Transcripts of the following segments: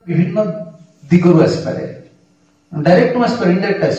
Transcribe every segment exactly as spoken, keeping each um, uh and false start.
विभिन्न दिगरु आसपे direct आसपे indirect आस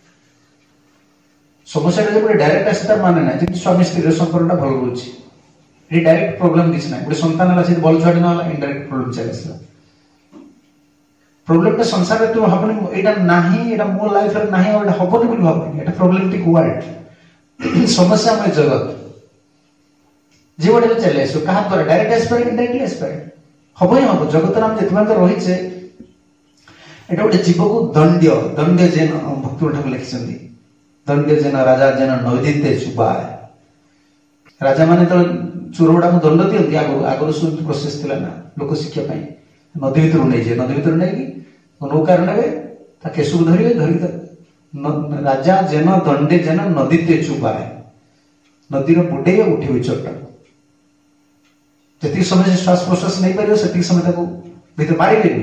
समस्या गोटे डायरेक्ट आस तार माने ना जब स्वामी स्त्री संपर्क भल रोचे ये डायरेक्ट प्रॉब्लम किसी ना गोटे संतान है भल छुआ ना इनडायरेक्ट प्रॉब्लम चल आस प्रॉब्लम टा संसार तुम हबनी एटा नाही एटा मो लाइफ रे नाही और एटा हबनी बोली भाबनी एटा प्रॉब्लमेटिक वर्ल्ड समस्या में जगत जीवन में चले आसो कहा द्वारा डायरेक्ट आसपारे इनडायरेक्टली आसपारे हम ही हम जगत नाम जितना तो रही एटा गोटे जीव को दंड्य दंड्य जेन भक्ति ठाकुर लिखिछन्ती दंड्य जेन राजा जेन नैदित्य चुपाय राजा माने तो चोर गुड़ा दंड दियंती आगु आगु सब प्रोसेस थिला ना लोक शिक्षा पाई नदी भितर नहीं जाए नदी भितर नहीं नौकार ने केशु को धरिए धरी राजा जेन दंडे जेन नदी ते चुपाए नदी बुडे उठे चोट जी समय से श्वास प्रश्वास नहीं पार से समय भीतर मारे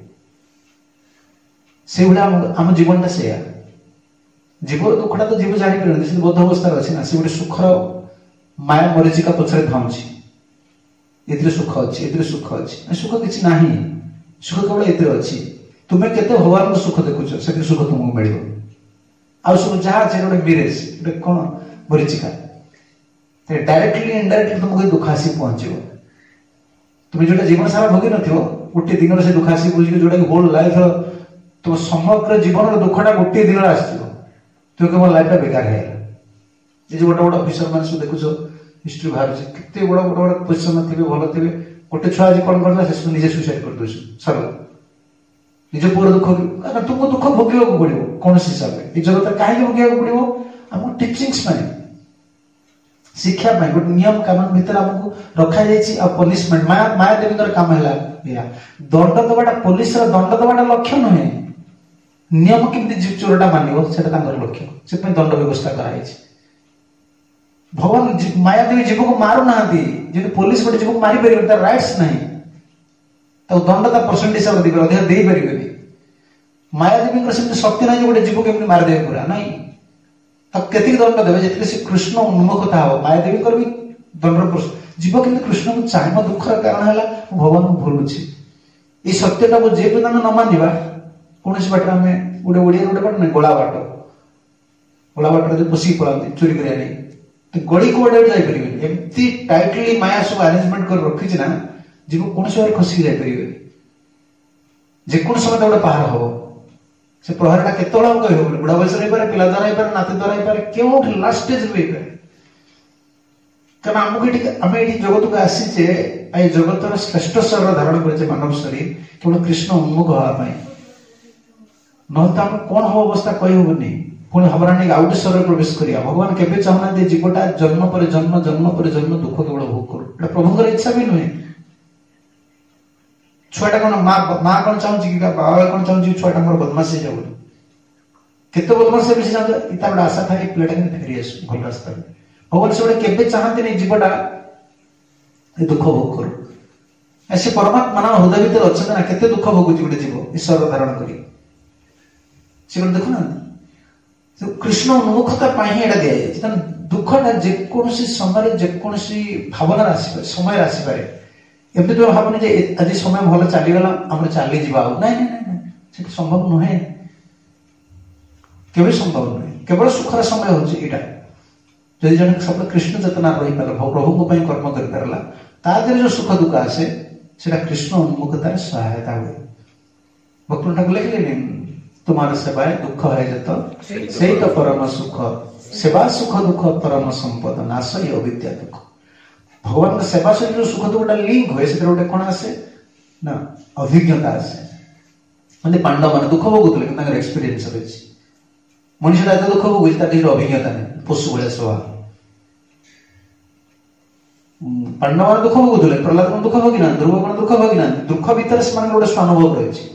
से आम जीवन से जीव दुखटा तो जीव जापर से बोध अवस्था अच्छे ना से गोटे सुखर माया मरीचिका पछरे थाउची ये सुख अच्छी ये सुख अच्छी सुख किसी ना सुख केवल ये अच्छी तुम्हें केते भगवान को सुख देखुच से सुख तुमको मिल आ सब जहाँ अच्छे गोटे मिरेज गोटे कौन मरीचिका डायरेक्टली इनडायरेक्टली तुमको दुख आसी पहुंचो तुम्हें जो जीवन सारा भोगी न गोटे दिन से दुख आसी पहुंच जोटा कि होल लाइफ तुम समग्र जीवन दुखटा गोटे दिन आस तुम केवल लाइफ बेकार है ये जो गोटे गोटे अफिसर मान सब देखुच हिस्ट्री बाहर केते बड़ बड़ बड़ पोजिशन थे भल थे गोटे छुआ आज कौन करता से निजे सुसाइड कर दे सर निज पुअर दुख तुमको दुख भोग पड़ो कौन हिसाब से जगत कहीं भोग पड़ो आम टीचिंग्स शिक्षा गोटे नियम कानून भितर आमको रखा जाए पनिशमेंट माया माया देवी काम है दंड दबाटा पुलिस दंड दबाटा लक्ष्य नुहे नियम केमती चोरटा मानिव से लक्ष्य से दंड व्यवस्था कराई भगवान माया देवी जीव को मारू ना पुलिस गोटे जीव को मारी पार तार राइट्स ना तो दंड ता परसेंट हिसाब से अधिक दे पारे माया देवी से शक्ति ना गोटे जीव को मारिदे पूरा ना कति दंड देवे जो से कृष्ण उन्मुखता हो माया देवी कर भी दंड जीव के कृष्ण को चाहे दुखर कारण है भगवान को भूलुचे ये सत्यटा को जे पर्यटन न मानवा कौन बाट आम गोटे ओडिया गोटे बाट ना गला बाट गला बाट जो पशिक पड़ाते चोरी करा तो गड़ी को गोटे जापर एमती टाइटली माया सब आरेंजमेंट कर रखी ना जीव कौन बार खसिक जापर जेको समय गोटे पहाड़ हम से प्रहारटा केत कह बुढ़ा बयस पारे पिला द्वारा हो नाती द्वारा हो क्यों लास्ट स्टेज हो कारण आमको आम ये जगत को आसीचे ये जगतर श्रेष्ठ शरीर धारण करे मानव शरीर केवल कृष्ण उन्मुख हाँपाई ना तो आम कौन हम अवस्था कहीहबनी पुणी हमारा नहीं आउ गए शरीर प्रवेश करिया भगवान केवे चाहूना जीवटा जन्म पर जन्म जन्म पर जन्म दुख केवल भोग करू प्रभुंर इच्छा भी नुहे छुआटा कौन माँ माँ कौन चाहूँ कि बाबा कौन चाहूँ छुआटा मोर बदमाश हो जाए केते बदमाश बेसी चाहते गोटे आशा था पिलाटा के फेरी आस भल रास्ता भगवान से गोटे केवे चाहते नहीं जीवटा दुख भोग करू से परमात्मा ना हृदय भर अच्छा ना केते दुख भोगुच गोटे जीव ईश्वर धारण कर देखुना कृष्ण उन्मुखता दिया दुखटा जेकोसी समय जेकोसी भावना समय आसपे एमती तो भावनी जे आज समय भल चलीगला आम चली जा ना संभव नुहे केवल संभव नुहे केवल सुखर समय होगा जदि जन सब कृष्ण चेतना रही पार प्रभु कर्म कर पारा तादेह जो सुख दुख आसे से कृष्ण उन्मुखतार सहायता हुए भक्त ठाकुर लिखिले तुम्हारे सेवाए दुख है जत से तो परम सुख सेवा सुख दुख परम संपद नाश ये अविद्या दुख भगवान सेवा सहित जो सुख दुखटा लिंक हुए से गोटे कौन आसे ना अभिज्ञता आसे मतलब पांडव मान दुख भोगुले कि एक्सपीरियंस रही मनुष्य एत दुख भोगुची तार अभिज्ञता नहीं पशु भाया स्वभाव पांडव मान दुख भोगुले प्रहलाद कौन दुख भोगी ना ध्रुव कौन दुख भोगी ना दुख भितर से गोटे स्वानुभव रही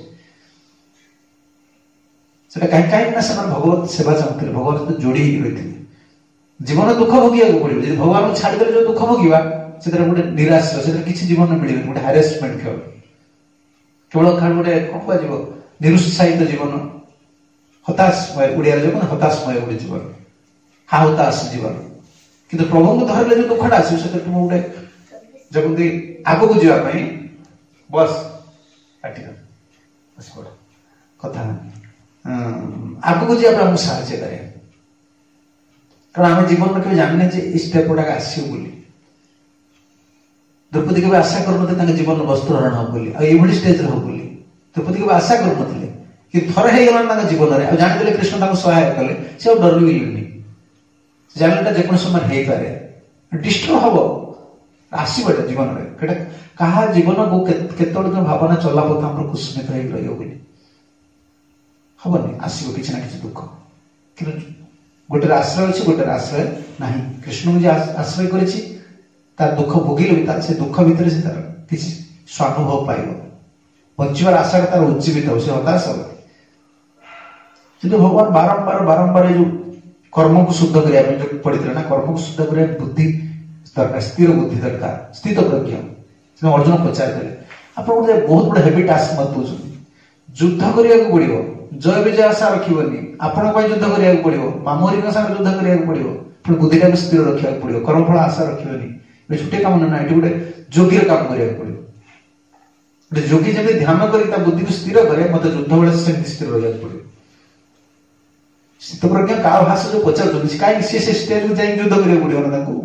कहीं कहीं से भगवत सेवा चाहते भगवान सहित जोड़ी रही जीवन दुख भोगिया पड़ो जब भगवान को छाड़देले जो दुख भोगवा से गोटे निराश से किसी जीवन मिले गोटे हारेसमेंट केवल केवल खान गोटे कौन कह निरुत्साहित जीवन हताशमय ओडिया जो हताशमय गोटे जीवन हा हताश जीवन किंतु प्रभु को धरले जो दुखटा आस तुम गोटे जब आग को जावाई बस କଥା ଆଗକୁ ଯିବା ପାଇଁ ଆମକୁ ସାହାଯ୍ୟ କରେ। କାରଣ ଆମେ ଜୀବନରେ କେବେ ଜାଣିନେ ଯେ ଏଇ ଷ୍ଟେପ୍ ଗୁଡାକ ଆସିବ ବୋଲି। ଦ୍ରୌପଦୀ କେବେ ଆଶା କରୁନଥିଲେ ତାଙ୍କ ଜୀବନର ବସ୍ତ୍ରହରଣ ହବ ବୋଲି, ଆଉ ଏଇଭଳି ଷ୍ଟେଜରେ ହବ ବୋଲି ଦ୍ରୌପଦୀ କେବେ ଆଶା କରୁନଥିଲେ। କିନ୍ତୁ ଥରେ ହେଇଗଲାଣି ତାଙ୍କ ଜୀବନରେ, ଆଉ ଜାଣିଦେଲେ କୃଷ୍ଣ ତାଙ୍କୁ ସହାୟକ କଲେ, ସେ ଆଉ ଡରିଲେନି। ଜାଣିଲେଟା ଯେକୌଣସି ସମୟରେ ହେଇପାରେ, ଡିଷ୍ଟ୍ରୟ ହବ, ଆସିବ ଏଟା ଜୀବନରେ। ସେଟା କାହା ଜୀବନକୁ କେତେବେଳେ ଯୋଉ ଭାବନା ଚଲାପଥ ଆମର କୁସୁମିତ ହେଇକି ରହିବ ବୋଲି ହବନି, ଆସିବ କିଛି ନା କିଛି ଦୁଃଖ। କିନ୍ତୁ ଗୋଟେର ଆଶ୍ରୟ ଅଛି, ଗୋଟେର ଆଶ୍ରୟ ନାହିଁ। କୃଷ୍ଣଙ୍କୁ ଯିଏ ଆଶ୍ରୟ କରିଛି ତାର ଦୁଃଖ ଭୋଗିଲେ ବି ତାର ସେ ଦୁଃଖ ଭିତରେ ସେ ତାର କିଛି ସ୍ୱାନୁଭବ ପାଇବ, ବଞ୍ଚିବାର ଆଶାଟା ତାର ଉଜ୍ଜୀବିତ ହେବ, ସେ ହତାଶ ହେବ। କିନ୍ତୁ ଭଗବାନ ବାରମ୍ବାର ବାରମ୍ବାର ଏଇ ଯୋଉ କର୍ମକୁ ଶୁଦ୍ଧ କରିବା ପାଇଁ ଯୋଉ ପଡିଥିଲା ନା, କର୍ମକୁ ଶୁଦ୍ଧ କରିବା ବୁଦ୍ଧି ଦରକାର, ସ୍ଥିର ବୁଦ୍ଧି ଦରକାର, ସ୍ଥିତ ପ୍ରଜ୍ଞ। ତେଣୁ ଅର୍ଜୁନ ପଚାରିଥିଲେ ଆପଣ ଗୋଟେ ବହୁତ ବଡ ହେଭି ଟାସ୍କ ମତେ ଦଉଛନ୍ତି, ଯୁଦ୍ଧ କରିବାକୁ ପଡିବ, ଜୟ ବିଜୟ ଆଶା ରଖିବନି, ଆପଣଙ୍କ ପାଇଁ ଯୁଦ୍ଧ କରିବାକୁ ପଡିବ, ମାମୁରୀଙ୍କ ସାଙ୍ଗରେ ଯୁଦ୍ଧ କରିବାକୁ ପଡିବ, ପୁଣି ବୁଦ୍ଧିଟାକୁ ସ୍ଥିର ରଖିବାକୁ ପଡିବ, କର୍ମଫଳ ଆଶା ରଖିବନି। ଛୋଟିଆ କାମ ନୁହେଁ, ଏଠି ଗୋଟେ ଯୋଗୀର କାମ କରିବାକୁ ପଡିବ। ଗୋଟେ ଯୋଗୀ ଯେମିତି ଧ୍ୟାନ କରି ତା ବୁଦ୍ଧିକୁ ସ୍ଥିର କରେ, ମତେ ଯୁଦ୍ଧ ବେଳେ ସେମିତି ସ୍ଥିର ରହିବାକୁ ପଡିବ। ସ୍ଥିତପ୍ରଜ୍ଞ କାଳ ଭାଷ ଯୋଉ ପଚାରୁଛନ୍ତି, କାହିଁକି ସିଏ ସେ ଷ୍ଟେଜକୁ ଯାଇକି ଯୁଦ୍ଧ କରିବାକୁ ପଡିବ ନା ତାଙ୍କୁ?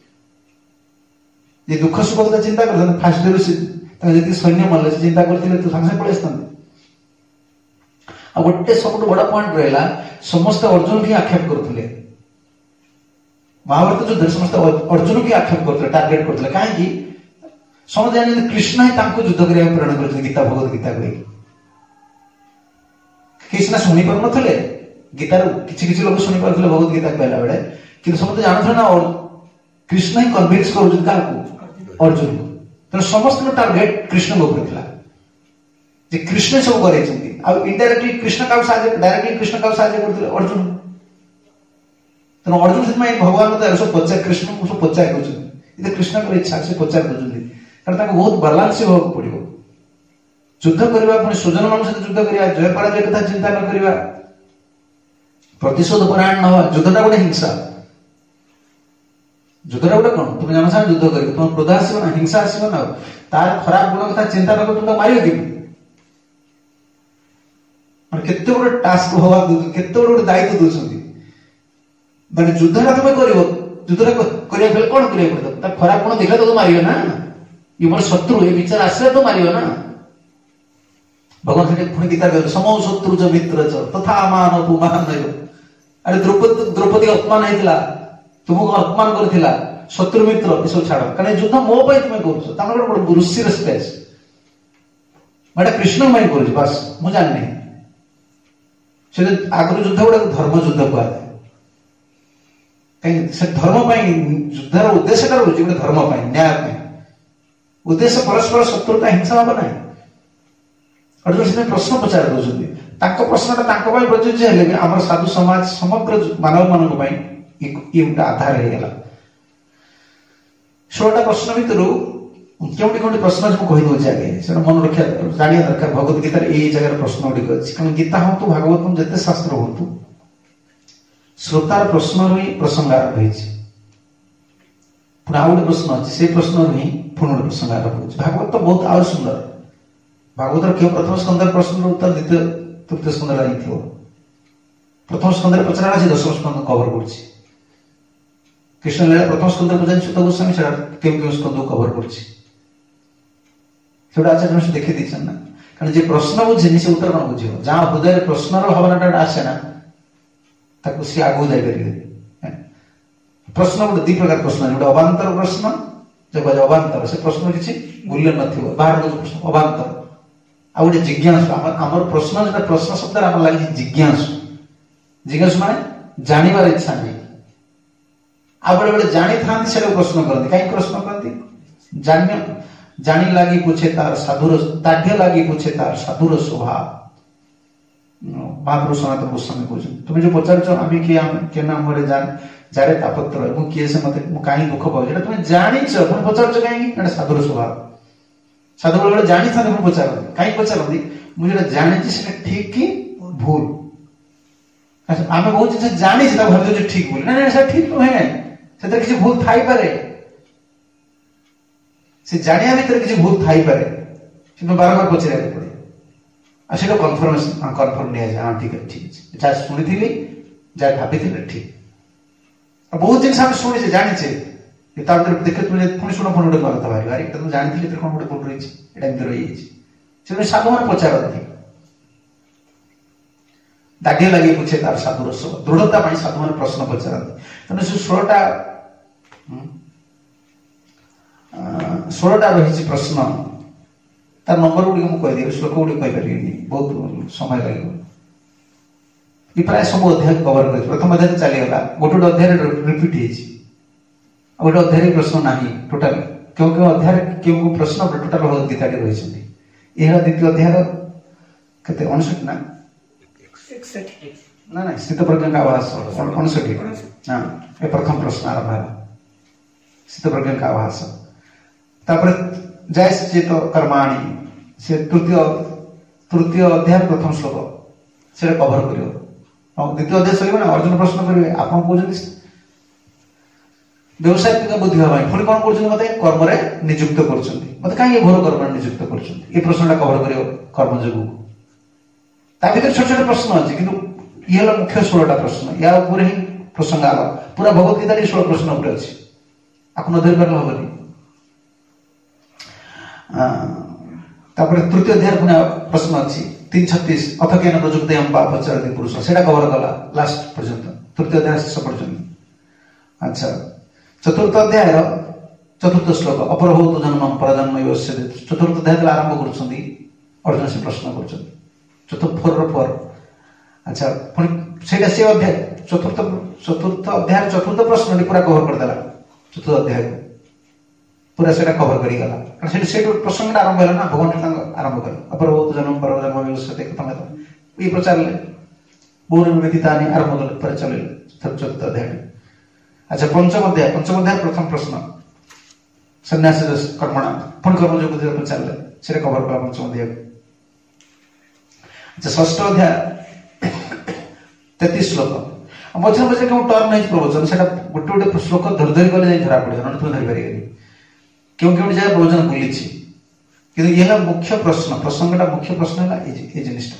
ଯେ ଦୁଃଖ ସୁଖ କଥା ଚିନ୍ତା କରିଥାନ୍ତି, ଫାଷ୍ଟ ଡେରୁ ତାଙ୍କ ଯେତିକି ସୈନ୍ୟ ମଲେ ସେ ଚିନ୍ତା କରିଥିଲେ ତ ସାଙ୍ଗେ ସାଙ୍ଗେ ପଳେଇ ଆସିଥାନ୍ତି। ଆଉ ଗୋଟେ ସବୁଠୁ ବଡ ପଏଣ୍ଟ ରହିଲା, ସମସ୍ତେ ଅର୍ଜୁନକୁ ହିଁ ଆକ୍ଷେପ କରୁଥିଲେ। ମହାଭାରତ ଯୁଦ୍ଧରେ ସମସ୍ତେ ଅର୍ଜୁନକୁ ହିଁ ଆକ୍ଷେପ କରୁଥିଲେ, ଟାର୍ଗେଟ କରୁଥିଲେ। କାହିଁକି? ସମସ୍ତେ ଜାଣିଛନ୍ତି କୃଷ୍ଣ ହିଁ ତାଙ୍କୁ ଯୁଦ୍ଧ କରିବାକୁ ପ୍ରେରଣା କରିଛନ୍ତି, ଗୀତା ଭଗବତ ଗୀତା କହିକି। କେହି ସିନା ଶୁଣି ପାରୁନଥିଲେ, ଗୀତାର କିଛି କିଛି ଲୋକ ଶୁଣି ପାରୁଥିଲେ ଭଗବତ ଗୀତା କହିଲା ବେଳେ, କିନ୍ତୁ ସମସ୍ତେ ଜାଣୁଥିଲେ ନା କୃଷ୍ଣ ହିଁ କନଭିନ୍ସ କରୁଛନ୍ତି କାହାକୁ? ଅର୍ଜୁନକୁ। ତେଣୁ ସମସ୍ତଙ୍କ ଟାର୍ଗେଟ କୃଷ୍ଣଙ୍କ ଉପରେ ଥିଲା, ଯେ କୃଷ୍ଣ ସବୁ କରେଇଛନ୍ତି। ଆଉ ଇନଡାଇରେକ୍ଟଲି କୃଷ୍ଣ କାହାକୁ ସାହାଯ୍ୟ, ଡାଇରେକ୍ଟଲି କୃଷ୍ଣ କାହାକୁ ସାହାଯ୍ୟ କରୁଥିଲେ? ଅର୍ଜୁନ। ତେଣୁ ଅର୍ଜୁନ ସେଥିପାଇଁ ଭଗବାନଙ୍କ ଦ୍ୱାରା ସବୁ ପଚାର, କୃଷ୍ଣଙ୍କୁ ସବୁ ପଚାର କରୁଛନ୍ତି, ଏତେ କୃଷ୍ଣଙ୍କର ଇଚ୍ଛା ସେ ପଚାର କରୁଛନ୍ତି। କାରଣ ତାଙ୍କୁ ବହୁତ ବାଲାନ୍ସ ହେବାକୁ ପଡିବ। ଯୁଦ୍ଧ କରିବା, ପୁଣି ସ୍ୱଜନ ମାନଙ୍କ ସହିତ ଯୁଦ୍ଧ କରିବା, ଜୟ ପରାଜୟ କଥା ଚିନ୍ତା ନ କରିବା, ପ୍ରତିଶୋଧ ପରାୟଣ ନ ହବା। ଯୁଦ୍ଧଟା ଗୋଟେ ହିଂସା। ଯୁଦ୍ଧଟା ଗୋଟେ କଣ? ତୁମେ ଜଣ ସାଙ୍ଗେ ଯୁଦ୍ଧ କରିବ, ତୁମ କ୍ରୋଧ ଆସିବ ନା, ହିଂସା ଆସିବ ନା, ତାର ଖରାପ ଗୁଣ କଥା ଚିନ୍ତା ନ କରି ତୁମେ ମାରିବ କେମିତି? ମାନେ କେତେ ଗୋଟେ ଟାସ୍କ ହବା ଦଉଛନ୍ତି, କେତେ ଗୋଟେ ଗୋଟେ ଦାୟିତ୍ୱ ଦଉଛନ୍ତି। ମାନେ ଯୁଦ୍ଧଟା ତୁମେ କରିବ, ଯୁଦ୍ଧଟା କରିବା ବେଳେ କଣ କରିବାକୁ ପଡିବ? ତା ଖରାପ ଗୁଣ ଦେଖିଲେ ତ ମାରିବ ନା, ଇଏ ମୋର ଶତ୍ରୁ, ଏ ବିଚାର ଆସିଲେ ତ ମାରିବ ନା। ଭଗବାନ ସେଠି ପୁଣି ଗୀତା କହିଲେ ସମୌ ଶତ୍ରୁ ଚ ମିତ୍ର ଚ ତଥା ମାନ ପୁମାନ ନୈବ। ଆରେ ଦ୍ରୌପଦୀ ଦ୍ରୌପଦୀ ଅପମାନ ହେଇଥିଲା, ତୁମକୁ ଅପମାନ କରିଥିଲା, ଶତ୍ରୁ ମିତ୍ର ଏସବୁ ଛାଡ, କାରଣ ଏ ଯୁଦ୍ଧ ମୋ ପାଇଁ ତୁମେ କରୁଛ। ତାଙ୍କର ଗୋଟେ ଋଷିର ସ୍ପେସ୍, ମୁଁ ଏଟା କୃଷ୍ଣ ପାଇଁ କରୁଛି, ବାସ୍। ମୁଁ ଜାଣିନି ସେ ଆଗରୁ ଯୁଦ୍ଧ ଗୁଡାକୁ ଧର୍ମ ଯୁଦ୍ଧ କୁହାଯାଏ। କାହିଁକି? ସେ ଧର୍ମ ପାଇଁ, ଯୁଦ୍ଧର ଉଦ୍ଦେଶ୍ୟଟା ରହୁଛି ଗୋଟେ ଧର୍ମ ପାଇଁ, ନ୍ୟାୟ ପାଇଁ। ଉଦ୍ଦେଶ୍ୟ ପରସ୍ପର ଶତ୍ରୁତା ହିଂସା ହବ ନାହିଁ। ଅର୍ଜୁନ ସେଥିପାଇଁ ପ୍ରଶ୍ନ ପଚାରି ଦଉଛନ୍ତି। ତାଙ୍କ ପ୍ରଶ୍ନଟା ତାଙ୍କ ପାଇଁ ପ୍ରଯୁଜ୍ୟ ହେଲେ ବି ଆମର ସାଧୁ ସମାଜ, ସମଗ୍ର ମାନବ ମାନଙ୍କ ପାଇଁ ଇଏ ଗୋଟେ ଆଧାର ହେଇଗଲା। ଷୋଳଟା ପ୍ରଶ୍ନ ଭିତରୁ କେଉଁଠି କେଉଁଠି ପ୍ରଶ୍ନ ଅଛି ମୁଁ କହିଦଉଛି ଆଗେ, ସେଟା ମନେ ରଖିବା ଜାଣିବା ଦରକାର। ଭଗବତ ଗୀତାରେ ଏଇ ଜାଗାରେ ପ୍ରଶ୍ନ ଗୁଡ଼ିକ ଅଛି। କାରଣ ଗୀତା ହୁଅନ୍ତୁ, ଭାଗବତ ଯେତେ ଶାସ୍ତ୍ର ହୁଅନ୍ତୁ, ଶ୍ରୋତାର ପ୍ରଶ୍ନରୁ ହିଁ ପ୍ରସଙ୍ଗ ଆରମ୍ଭ ହେଇଛି। ପୁଣି ଆଉ ଗୋଟେ ପ୍ରଶ୍ନ ଅଛି, ସେଇ ପ୍ରଶ୍ନରୁ ହିଁ ପୁଣି ଗୋଟେ ପ୍ରସଙ୍ଗ ଆରମ୍ଭ ହେଉଛି। ଭାଗବତ ତ ବହୁତ ଆହୁରି ସୁନ୍ଦର। ଭାଗବତର କେଉଁ ପ୍ରଥମ ସ୍କନ୍ଧର ପ୍ରଶ୍ନର ଉତ୍ତର ଦ୍ୱିତୀୟ ତୃତୀୟ ସ୍କନ୍ଧରେ ହେଇଥିବ। ପ୍ରଥମ ସ୍କନ୍ଧରେ ପଚରା ଅଛି, ଦଶମ ସ୍କନ୍ଧ କଭର କରୁଛି। କୃଷ୍ଣ ଲୀଳା ପ୍ରଥମ ସ୍କନ୍ଧରେ ପଚାରି ସୁତ ଗୋସ୍ୱାମୀ, ସେଟା କେଉଁ କେଉଁ ସ୍କନ୍ଧକୁ କଭର କରୁଛି, ସେଟା ଆଚାର୍ଯ୍ୟ ମାନେ ଦେଖି ଦେଇଛନ୍ତି ନା। କାରଣ ଯେ ପ୍ରଶ୍ନ ବୁଝେନି ସେ ଉତ୍ତର କଣ ବୁଝିବ? ଯାହା ହୃଦୟରେ ପ୍ରଶ୍ନର ଭାବନାଟା ଆସେ ନା, ତାକୁ ସିଏ ଆଗକୁ ଯାଇପାରିବେ। ପ୍ରଶ୍ନ ଗୋଟେ ଦି ପ୍ରକାର ପ୍ରଶ୍ନ ଅଛି, ଗୋଟେ ଅବାନ୍ତର ପ୍ରଶ୍ନ, ଯେ କୁହାଯାଏ ଅବାନ୍ତର, ସେ ପ୍ରଶ୍ନ କିଛି ମୂଲ୍ୟ ନଥିବ, ବାହାର ପ୍ରଶ୍ନ ଅବାନ୍ତର। ଆଉ ଗୋଟେ ଜିଜ୍ଞାସୁ, ଆମର ପ୍ରଶ୍ନ ଯେଟା ପ୍ରଶ୍ନ ଶବ୍ଦରେ ଆମର ଲାଗିଛି ଜିଜ୍ଞାସୁ। ଜିଜ୍ଞାସୁ ମାନେ ଜାଣିବାର ଇଚ୍ଛା ନାହିଁ। ଆଉ ବେଳେ ବେଳେ ଜାଣିଥାନ୍ତି ସେଟାକୁ ପ୍ରଶ୍ନ କରନ୍ତି। କାହିଁକି ପ୍ରଶ୍ନ କରନ୍ତି? ଜାଣି ଜାଣି ଲାଗି ପୁଛେ ତାର ସାଧୁର, ତାଢ୍ୟ ଲାଗି ପୁଛେ ତାର ସାଧୁର ସ୍ୱଭାବ। ମହାପୁରୁଷ ସନାତନ ଗୋସ୍ୱାମୀ କହୁଛନ୍ତି, ତୁମେ ଯୋଉ ପଚାରୁଛ ଆମେ କିଏ, ଆମେ କେନା ଆମରେ ଯାରେ ତାପତ୍ର, ମୁଁ କିଏ, ସେ ମତେ ମୁଁ କାହିଁକି ଦୁଃଖ ପାଉଛି, ଏଟା ତୁମେ ଜାଣିଛ, ପୁଣି ପଚାରୁଛ କାହିଁକି? ଏଟା ସାଧୁର ସ୍ୱଭାବ। ସାଧୁ ବେଳେ ବେଳେ ଜାଣିଥାନ୍ତି ପୁଣି ପଚାରନ୍ତି। କାହିଁକି ପଚାରନ୍ତି? ମୁଁ ଯେଟା ଜାଣିଛି ସେଟା ଠିକ କି ଭୁଲ। ଆମେ କହୁଛୁ ସେ ଜାଣିଛି, ତାକୁ ଭାବୁଛୁ ଠିକ ବୋଲି। ନାଇଁ ନାଇଁ, ସେଟା ଠିକ ନୁହେଁ, ସେଥିରେ କିଛି ଭୁଲ ଥାଇପାରେ। ସେ ଜାଣିବା ଭିତରେ କିଛି ଭୁଲ ଥାଇପାରେ, କିନ୍ତୁ ବାରମ୍ବାର ପଚାରିବାକୁ ପଡେ। সেটা কনফর্মেশন কনফর্ম নিয়ে যায় হ্যাঁ ঠিক আছে ঠিক আছে যা শুনিଥିଲି যা ভাবিଥିଲେ ঠিক ବହୁତ ଜିନିଷ ଆମେ ଶୁଣିଛେ ଜାଣିଛେ ତା ଭିତରେ ଦେଖେ ତୁମେ ପୁଣି ଶୁଣ ପୁଣି ଗୋଟେ ନୂଆ କଥା ବାହାରିବ ଆରେ ଏଇଟା ତ ଜାଣିଥିଲି ଏଥିରେ କଣ ଗୋଟେ ଭୁଲ ରହିଛି ଏଇଟା ଏମିତି ରହିଯାଇଛି ସେଥିପାଇଁ ସାଧୁମାନେ ପଚାରନ୍ତି ଦାଗିଆ ଲାଗି ପୁଛେ ତାର ସାଧୁର ସ୍ୱର ଦୃଢ଼ତା ପାଇଁ ସାଧୁମାନେ ପ୍ରଶ୍ନ ପଚାରନ୍ତି ତେଣୁ ସେ ଷୋଳଟା ଷୋଳଟା ରହିଛି ପ୍ରଶ୍ନ ତାର ନମ୍ବର ଗୁଡ଼ିକ ମୁଁ କହିଦେବି ଶ୍ଲୋକ ଗୁଡ଼ିକ କହିପାରିବିନି ବହୁତ ସମୟ ଲାଗିବ ଏ ପ୍ରାୟ ସବୁ ଅଧ୍ୟାୟ କଭର କରିଛି ପ୍ରଥମ ଅଧ୍ୟାୟ ଚାଲିଗଲା ଗୋଟେ ଗୋଟେ ଅଧ୍ୟାୟରେ ରିପିଟ୍ ହେଇଛି ଆଉ ଗୋଟେ ଅଧ୍ୟାୟରେ ପ୍ରଶ୍ନ ନାହିଁ ଟୋଟାଲ କେଉଁ କେଉଁ ଅଧ୍ୟାୟରେ କେଉଁ କେଉଁ ପ୍ରଶ୍ନ ଟୋଟାଲ ଭଗବଦ୍ଗୀତାରେ ରହିଛନ୍ତି ଏହା ଦ୍ୱିତୀୟ ଅଧ୍ୟାୟର କେତେ ଅଣଷଠି ନା ନା ନାଇଁ ଶୀତ ପ୍ରଜ୍ଞାଙ୍କ ଆଭାସ ଅଣଷଠି ନା ଏ ପ୍ରଥମ ପ୍ରଶ୍ନ ଆରମ୍ଭ ହେଲା ଶୀତ ପ୍ରଜ୍ଞାଙ୍କ ଆଭାସ ତାପରେ ଜୟ ଚେତ କର୍ମାଣୀ ସେ ତୃତୀୟ ତୃତୀୟ ଅଧ୍ୟାୟ ପ୍ରଥମ ଶ୍ଲୋକ ସେଟା କଭର କରିବ ଆଉ ଦ୍ୱିତୀୟ ଅଧ୍ୟାୟ ସରିବ ନା ଅର୍ଜୁନ ପ୍ରଶ୍ନ କରିବେ ଆପଣ କହୁଛନ୍ତି ବ୍ୟବସାୟିକ ବୁଦ୍ଧି ହେବା ପାଇଁ ପୁଣି କଣ କରୁଛନ୍ତି ମତେ କର୍ମରେ ନିଯୁକ୍ତ କରୁଛନ୍ତି ମତେ କାହିଁକି ଘୋର କର୍ମରେ ନିଯୁକ୍ତ କରୁଛନ୍ତି ଏ ପ୍ରଶ୍ନଟା କଭର କରିବ କର୍ମଯୋଗକୁ ତା ଭିତରେ ଛୋଟ ଛୋଟ ପ୍ରଶ୍ନ ଅଛି କିନ୍ତୁ ଇଏ ହେଲା ମୁଖ୍ୟ ଷୋଳଟା ପ୍ରଶ୍ନ ୟା ଉପରେ ହିଁ ପ୍ରସଙ୍ଗ ଆଲୋ ପୁରା ଭଗବଦ୍ଗୀତାରେ ଷୋଳ ପ୍ରଶ୍ନ ଉପରେ ଅଛି ଆକୁ ନ ଧରି ପାରିଲେ ହବନି ତାପରେ ତୃତୀୟ ଅଧ୍ୟାୟ ପୁଣି ପ୍ରଶ୍ନ ଅଛି ତିନି ଛତିଶ ଅଥ ଜ୍ଞାନ ପ୍ରଯୁକ୍ତ ବା ପଚାରନ୍ତି ପୁରୁଷ ସେଇଟା କଭର କଲା ଲାଷ୍ଟ ପର୍ଯ୍ୟନ୍ତ ତୃତୀୟ ଅଧ୍ୟାୟ ଶେଷ ପର୍ଯ୍ୟନ୍ତ ଆଚ୍ଛା ଚତୁର୍ଥ ଅଧ୍ୟାୟର ଚତୁର୍ଥ ଶ୍ଲୋକ ଅପରଭୂତ ଜନ୍ମ ପରଜନ୍ମ ଚତୁର୍ଥ ଅଧ୍ୟାୟ ଆରମ୍ଭ କରୁଛନ୍ତି ଅର୍ଜୁନ ସେ ପ୍ରଶ୍ନ କରୁଛନ୍ତି ଚତୁର୍ଥ ଫୋର ଫୋର ଆଚ୍ଛା ପୁଣି ସେଇଟା ସେ ଅଧ୍ୟାୟ ଚତୁର୍ଥ ଚତୁର୍ଥ ଅଧ୍ୟାୟ ଚତୁର୍ଥ ପ୍ରଶ୍ନଟି ପୁରା କଭର କରିଦେଲା ଚତୁର୍ଥ ଅଧ୍ୟାୟକୁ ପୁରା ସେଇଟା କଭର କରିଗଲା କାରଣ ସେଠି ସେଇଠୁ ପ୍ରସଙ୍ଗଟା ଆରମ୍ଭ ହେଲା ନା ଭଗବାନ ତାଙ୍କ ଆରମ୍ଭ କଲେ ଅପରଭୂତ ଜନ୍ମ ପରଜନ୍ମ ତମେ ଇଏ ପଚାରିଲେ ବହୁ ବ୍ୟତୀତାନି ଆରମ୍ଭ କଲେ ପରେ ଚଲେଇଲେ ଚତୁର୍ଥ ଅଧ୍ୟାୟଟି ଆଚ୍ଛା ପଞ୍ଚମ ଅଧ୍ୟାୟ ପଞ୍ଚମ ଅଧ୍ୟାୟ ପ୍ରଥମ ପ୍ରଶ୍ନ ସନ୍ନ୍ୟାସ କର୍ମଣା ପୁଣି କର୍ମଯୋଗ ପଚାରିଲେ ସେଇଟା କଭର କଲା ପଞ୍ଚମ ଅଧ୍ୟାୟକୁ ଆଚ୍ଛା ଷଷ୍ଠ ଅଧ୍ୟାୟ ତେତିଶ ଶ୍ଲୋକ ମଝିରେ ମଝିରେ କେଉଁ ଟର୍ମ ହେଇଛି ପ୍ରବଚନ ସେଟା ଗୋଟେ ଗୋଟେ ଶ୍ଲୋକ ଧରି ଧରି ଗଲେ ଯାଇ ଧରା ପଡ଼ିବ ନହେଲେ ତୁମେ ଧରିପାରିବେନି କେଉଁ କେଉଁଠି ଯାଏ ପ୍ରବଚନ ବୁଲିଛି କିନ୍ତୁ ଇଏ ହେଲା ମୁଖ୍ୟ ପ୍ରଶ୍ନ ପ୍ରସଙ୍ଗଟା ମୁଖ୍ୟ ପ୍ରଶ୍ନ ହେଲା ଏଇ ଏଇ ଜିନିଷଟା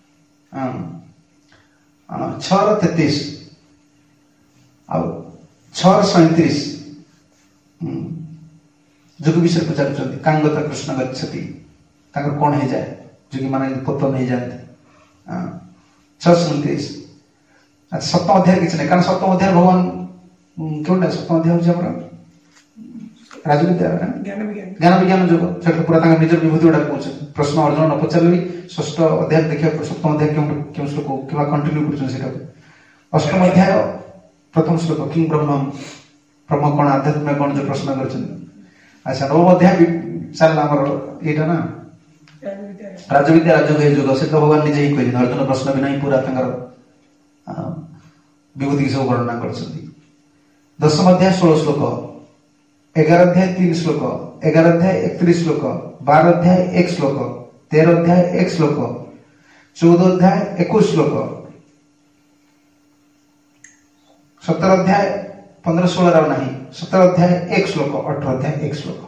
ଛଅର ତେତିଶ ଆଉ ଛଅର ସଇଁତିରିଶ ଯୋଗ ବିଷୟରେ ପଚାରୁଛନ୍ତି କାଙ୍ଗତ କୃଷ୍ଣ ଗଚ୍ଛତି ତାଙ୍କର କଣ ହେଇଯାଏ ଯୋଗୀ ମାନେ ପତନ ହେଇଯାଆନ୍ତି ଛଅ ସଇଁତିରିଶ ଆଚ୍ଛା ସପ୍ତମ ଅଧ୍ୟାୟ କିଛି ନାହିଁ କାରଣ ସପ୍ତମ ଅଧ୍ୟାୟ ଭଗବାନ କେଉଁଟା ସପ୍ତମ ଅଧ୍ୟାୟ ହଉଛି ଆମର ରାଜବିଦ୍ୟା ଜ୍ଞାନ ବିଜ୍ଞାନ ଯୋଗ ସେଟା ପୁରା ତାଙ୍କ ନିଜର ବିଭୂତି ଗୁଡାକ କହୁଛନ୍ତି ପ୍ରଶ୍ନ ଅର୍ଜୁନ ନ ପଚାରିଲେ ବି ଷଷ୍ଠ ଅଧ୍ୟାୟ ଦେଖିବାକୁ ସପ୍ତମ ଅଧ୍ୟାୟ କେଉଁ କେଉଁ ଶ୍ଲୋକ କିମ୍ବା କଣ୍ଟିନ୍ୟୁ କରୁଛନ୍ତି ସେଟାକୁ ଅଷ୍ଟମ ଅଧ୍ୟାୟ ପ୍ରଥମ ଶ୍ଲୋକ କିଂ ବ୍ରହ୍ମ ବ୍ରହ୍ମ କଣ ଆଧ୍ୟାତ୍ମିକ କଣ ଯୋଉ ପ୍ରଶ୍ନ କରିଛନ୍ତି ଆଚ୍ଛା ନବମ ଅଧ୍ୟାୟ ଚାଲିଲା ଆମର ଏଇଟା ନା ରାଜବିଦ୍ୟା ରାଜଯୋଗ ଯୁଗ ସେ ତ ଭଗବାନ ନିଜେ ହିଁ କହିଛନ୍ତି ଅର୍ଜୁନ ପ୍ରଶ୍ନ ବି ନାହିଁ ପୁରା ତାଙ୍କର ବିଭୂତି ସବୁ ବର୍ଣ୍ଣନା କରିଛନ୍ତି ଦଶମ ଅଧ୍ୟାୟ ଷୋହଳ ଶ୍ଲୋକ ଏଗାର ଅଧ୍ୟାୟ ତିନି ଶ୍ଲୋକ ଏଗାର ଅଧ୍ୟାୟ ଏକତିରିଶ ଶ୍ଲୋକ ବାର ଅଧ୍ୟାୟ ଏକ ଶ୍ଲୋକ ତେର ଅଧ୍ୟାୟ ଏକ ଶ୍ଲୋକ ଚଉଦ ଅଧ୍ୟାୟ ଏକୋଇଶ ଶ୍ଲୋକ ସତର ଅଧ୍ୟାୟ ପନ୍ଦର ଷୋହଳ ଆଉ ନାହିଁ ସତର ଅଧ୍ୟାୟ ଏକ ଶ୍ଲୋକ ଅଠର ଅଧ୍ୟାୟ ଏକ ଶ୍ଲୋକ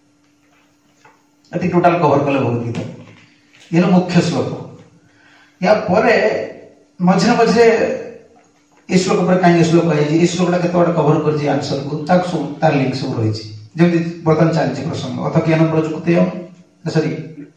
ଏଠି ଟୋଟାଲ କଭର କଲେ ଭଗବଦ୍ଗୀତା ଇଏ ମୁଖ୍ୟ ଶ୍ଲୋକ ୟା ପରେ ମଝିରେ ମଝିରେ এই শ্লোক উপরে কাহিনী শ্লোক হয়েছে এই শ্লোকটা কেতে বড় কভার করছে আনসারକୁ ତାକୁ ସବୁ ତାର ଲିଙ୍କ ସବୁ ରହିଛି ଯେମିତି ବର୍ତ୍ତମାନ ଚାଲିଛି ପ୍ରସଙ୍ଗ ଅଥ ଜ୍ଞାନ ପ୍ରଯୁକ୍ତ ସରି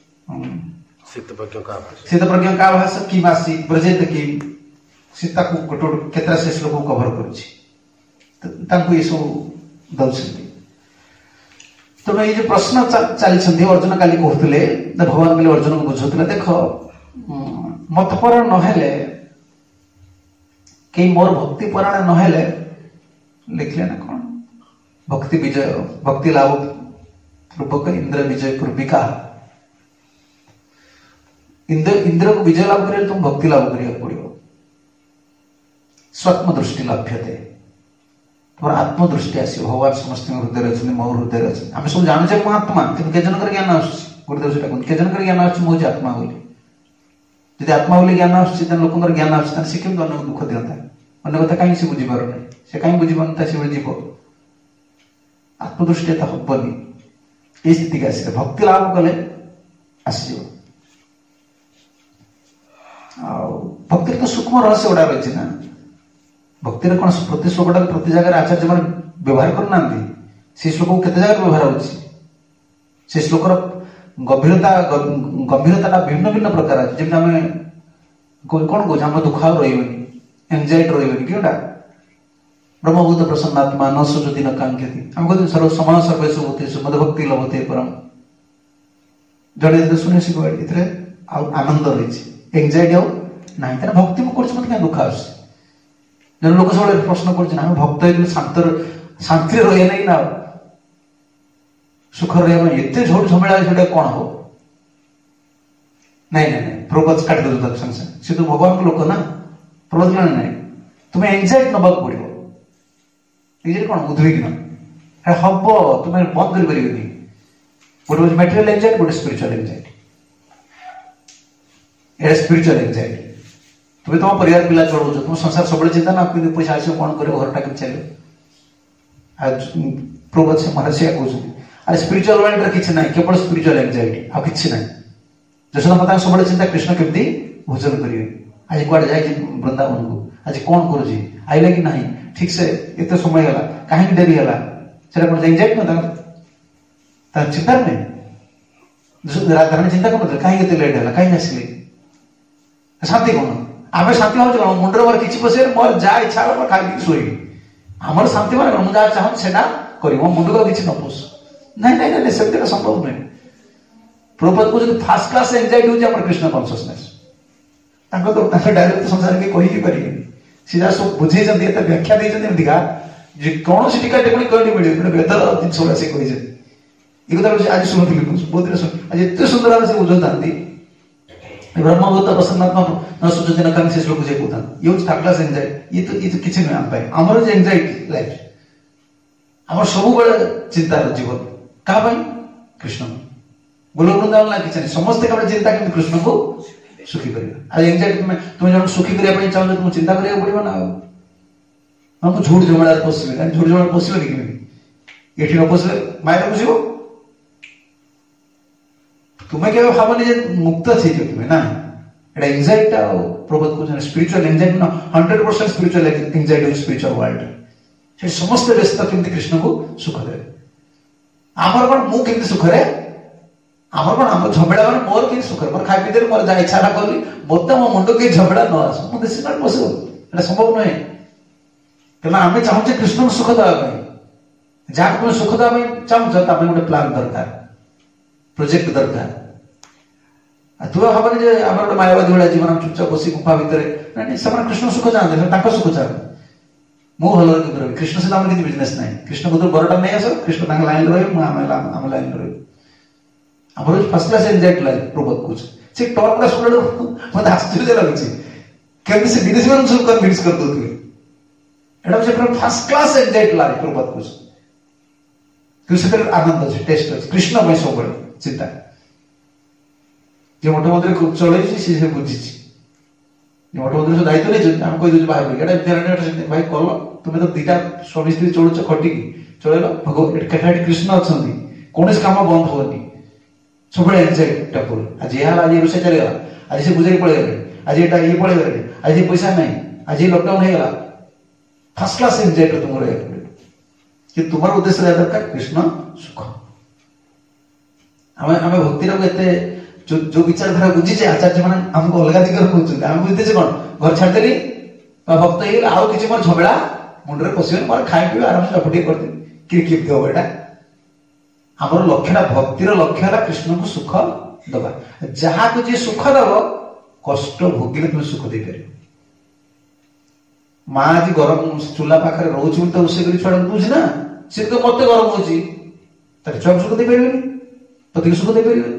ଶୀତ ପ୍ରଜ୍ଞ କା ଭାଷ କି ମାସି ବ୍ରଜେତ କି ସୀତାକୁ ଗୋଟେ ଗୋଟେ କେତେଟା ସେ ଶ୍ଲୋକକୁ କଭର କରୁଛି ତାଙ୍କୁ ଏସବୁ ଦଉଛନ୍ତି ତେଣୁ ଏଇ ଯୋଉ ପ୍ରଶ୍ନ ଚାଲିଛନ୍ତି ଅର୍ଜୁନ କାଲି କହୁଥିଲେ ଭଗବାନ କାଲି ଅର୍ଜୁନକୁ ବୁଝଉଥିଲେ ଦେଖ ମତପର ନହେଲେ କେହି ମୋର ଭକ୍ତି ପରାୟଣ ନହେଲେ ଲେଖିଲେ ନା କଣ ଭକ୍ତି ବିଜୟ ଭକ୍ତି ଲାଭ ରୂପକ ଇନ୍ଦ୍ର ବିଜୟ ପୂର୍ବିକା ଇନ୍ଦ୍ର ଇନ୍ଦ୍ରକୁ ବିଜୟ ଲାଭ କରିବାକୁ ତୁମ ଭକ୍ତି ଲାଭ କରିବାକୁ ପଡିବ ସ୍ୱାତ୍ମ ଦୃଷ୍ଟି ଲାଭ୍ୟତେ ତୁମର ଆତ୍ମଦୃଷ୍ଟି ଆସିବ ଭଗବାନ ସମସ୍ତଙ୍କ ହୃଦୟରେ ଅଛନ୍ତି ମୋ ହୃଦୟରେ ଅଛନ୍ତି ଆମେ ସବୁ ଜାଣୁଛେ ମୁଁ ଆତ୍ମା କିନ୍ତୁ କେତେ ଜଣଙ୍କର ଜ୍ଞାନ ଆସୁଛି ଗୁରୁଦେବ ସେଟା କୁହନ୍ତି କେତେ ଜଣଙ୍କର ଜ୍ଞାନ ଆସୁଛି ମୁଁ ହଉଛି ଆତ୍ମା ବୋଲି ଯଦି ଆତ୍ମା ବୋଲି ଜ୍ଞାନ ଆସୁଛି ତାହେଲେ ଲୋକଙ୍କର ଜ୍ଞାନ ଆସୁଛି ତାହେଲେ ସେ କେମିତି ଅନ୍ୟକୁ ଦୁଃଖ ଦିଅନ୍ତା ଅନ୍ୟ କଥା କାହିଁକି ସେ ବୁଝିପାରୁନି ସେ କାହିଁକି ବୁଝିପାରୁନି ତା ସେ ଯିବ ଆତ୍ମଦୃଷ୍ଟି ଏତେ ହବନି ଏଇ ସ୍ଥିତିକି ଆସିଲେ ଭକ୍ତି ଲାଭ କଲେ ଆସିଯିବ भक्ति तो सूक्ष्म रहस्य गुड़ा रही ना भक्ति कौन प्रति श्लोकटा प्रति जगह आचार्य मैंने व्यवहार करना से श्लोक को केते जगह व्यवहार हो श्लोकर गभीरता गंभीरता भिन्न भिन्न प्रकार जमी आम कौन कौन आम दुख रही एंजाइटी रही किटा ब्रह्मभूत प्रसन्नात्मा न सुजति न कांक्षति आम कहते सर्व समय सर्वेश भूतेषु मद भक्ति लभते परम जड़े शुणे शिव ये आनंद रही एंजाइटी आउ ना भक्ति कर दुख आस जन लोक सब प्रश्न कर भक्त शांत शांति रही ना ना सुख रही झोट झमेला से कौन हो नहीं नहीं नहीं प्रभुपद काट दे संगे संगे सी तो भगवान लोक ना प्रभुपद कहना नहीं तुम्हें एंजाइटी नवा पड़ो ये कौन उद्विग्न हम तुम्हें बंद कर गोटे मेटेरियल एंजाइटी गोटे स्पिरिचुअल एंजाइटी ये स्पिरिचुअल एंजाइटी तुम्हें तुम परिवार पिला चलाऊ तुम संसार सब चिंता ना कि पैसा आस कौन कर घरटा कि चलो प्रभुपद से महाराज से कहते अरे स्पिरिचुअल वर्ल्ड किसी ना केवल स्पिरिचुअल एंजाइटी आ कि ना यशोदा माता सब चिंता कृष्ण केमती भोजन करेंगे आज कौड़े जाए वृंदावन को आज कौन कर आइला कि नहीं ठीक से एत समय है कहीं डेरी है कौन एंजाइटी ना चिंता नहीं राधाराणी चिंता कर कहीं लेट है कहीं आसिले शांति कौन आम शांति भाव कौन मुंडर मोर किसी पशे मोर जहाँ इच्छा है खाई शोबी आमर शांति मान मुझे जहाँ चाहूँ से कर मुंड को किसी न पोष नहीं नहीं नहीं सेमती संभव नुहे प्रभुपद को फास्ट क्लास एंजाइटी होती कृष्ण कॉन्शियसनेस तो डायरेक्ट संसार के कही पारे सी जहाँ सब बुझे व्याख्या देका कौन सी टीका टिप्पणी कहीं मिले वेदर जिन से कही ये कथा आज शुणुली बहुत दिन आज एत सुंदर भाव से बुझा ब्रह्मभूत प्रसन्नात्मा न सुजति न कांक्षति से श्लोक से कहता ये हूँ थर्ड क्लास एंजाइटी ये तो ये तो किसी नुहे आम आमर जो एंजाइटी लाइफ आम सब चिंतार जीवन क्या कृष्ण गोलोक वृंदावन ना किसी समस्ते केवल चिंता कि कृष्ण को सुखी कर आज एंजाइटी तुम्हें तुम्हें जन सुखी करने चाहो तुम चिंता करा पड़ो ना हम झूठ झमेला पशे झूठ झमेला पशे कि ये न पशे मायर बुझे तुम्हें क्या भावनी मुक्त थी तुम्हें ना एटा एंजाइटी प्रभुपद को स्पिरिचुअल एंजाइटी ना hundred percent spiritual anxiety spiritual world से समस्त व्यस्त केमती कृष्ण को सुख दे आमर कौन मुझे सुखरे आमर कौन आम झमेला मैंने मोर कि सुख मोर खाई पीते मोर जहाँ इच्छा कली मत मो मुंड के झमेला न आस दिस इज नॉट पॉसिबल संभव नुहे क्या आम चाहूचे कृष्ण को सुख देवाई जहाँ तुम सुख देवा चाहूच तमें गोटे प्लान दरकार प्रोजेक्ट दरकार तुम्हें भावनी जे आम गोटे मायावादी भाई जीवन चुपचाप बस गुफा भितर से कृष्ण सुख चाहते सुख चाहते मु भल रही कृष्ण सहित आम किसी बिजनेस ना कृष्ण को बरटा नहीं आस कृष्ण लाइन रही आम लाइन रही आम first class anxiety life Prabhupada कौच से टर्म गुड़ा शुणा मत आश्चर्य लगुच केमती से विदेशी मान सब कन्भिन्स कर दे first class anxiety life Prabhupada कौच कि आनंद अच्छे टेस्ट अच्छे कृष्ण सब चिंता जे मठ मंदिर चल सी बुझी मठ मंदिर दायित्व नहीं आम कहीदे बाहर विद्यारण्य भाई कल तुम्हें तो दीटा स्वामी स्त्री चलुच खटिकी चल भगवान कृष्ण अच्छा कौन कम बंद होनी सब एंजाइटी पूरा आज यह आज रोषे चलेगा आज से बुझे पड़े गले आज ये ये पड़े गले आज ये पैसा नहीं आज ये लॉकडाउन होगा फर्स्ट क्लास एंजाइटी तुम कि तुम्हार उद्देश्य रहा दरकार कृष्ण सुख आम आम भक्ति जो जो विचारधारा बुझीचे आचार्य मैंने आमको अलग दिगर कहते आम बुझे कौन घर छाड़देली भक्त हो आउ कि मोर झमेला मुंडे पशे मोर खाई पी आराम से चपटी कर किपति हम यहाँ आमर लक्ष्यटा भक्तिर लक्ष्य है कृष्ण को सुख दबा जहाँ को जी सुख दब कष्ट भोगिले तुम सुख दे पार माँ आज गरम चूल्हा पाखे रोच तो रोषे कर छुआ बुझी ना सी तो मत गरम हो छुआ सुख दे पारे पति सुख दे पारे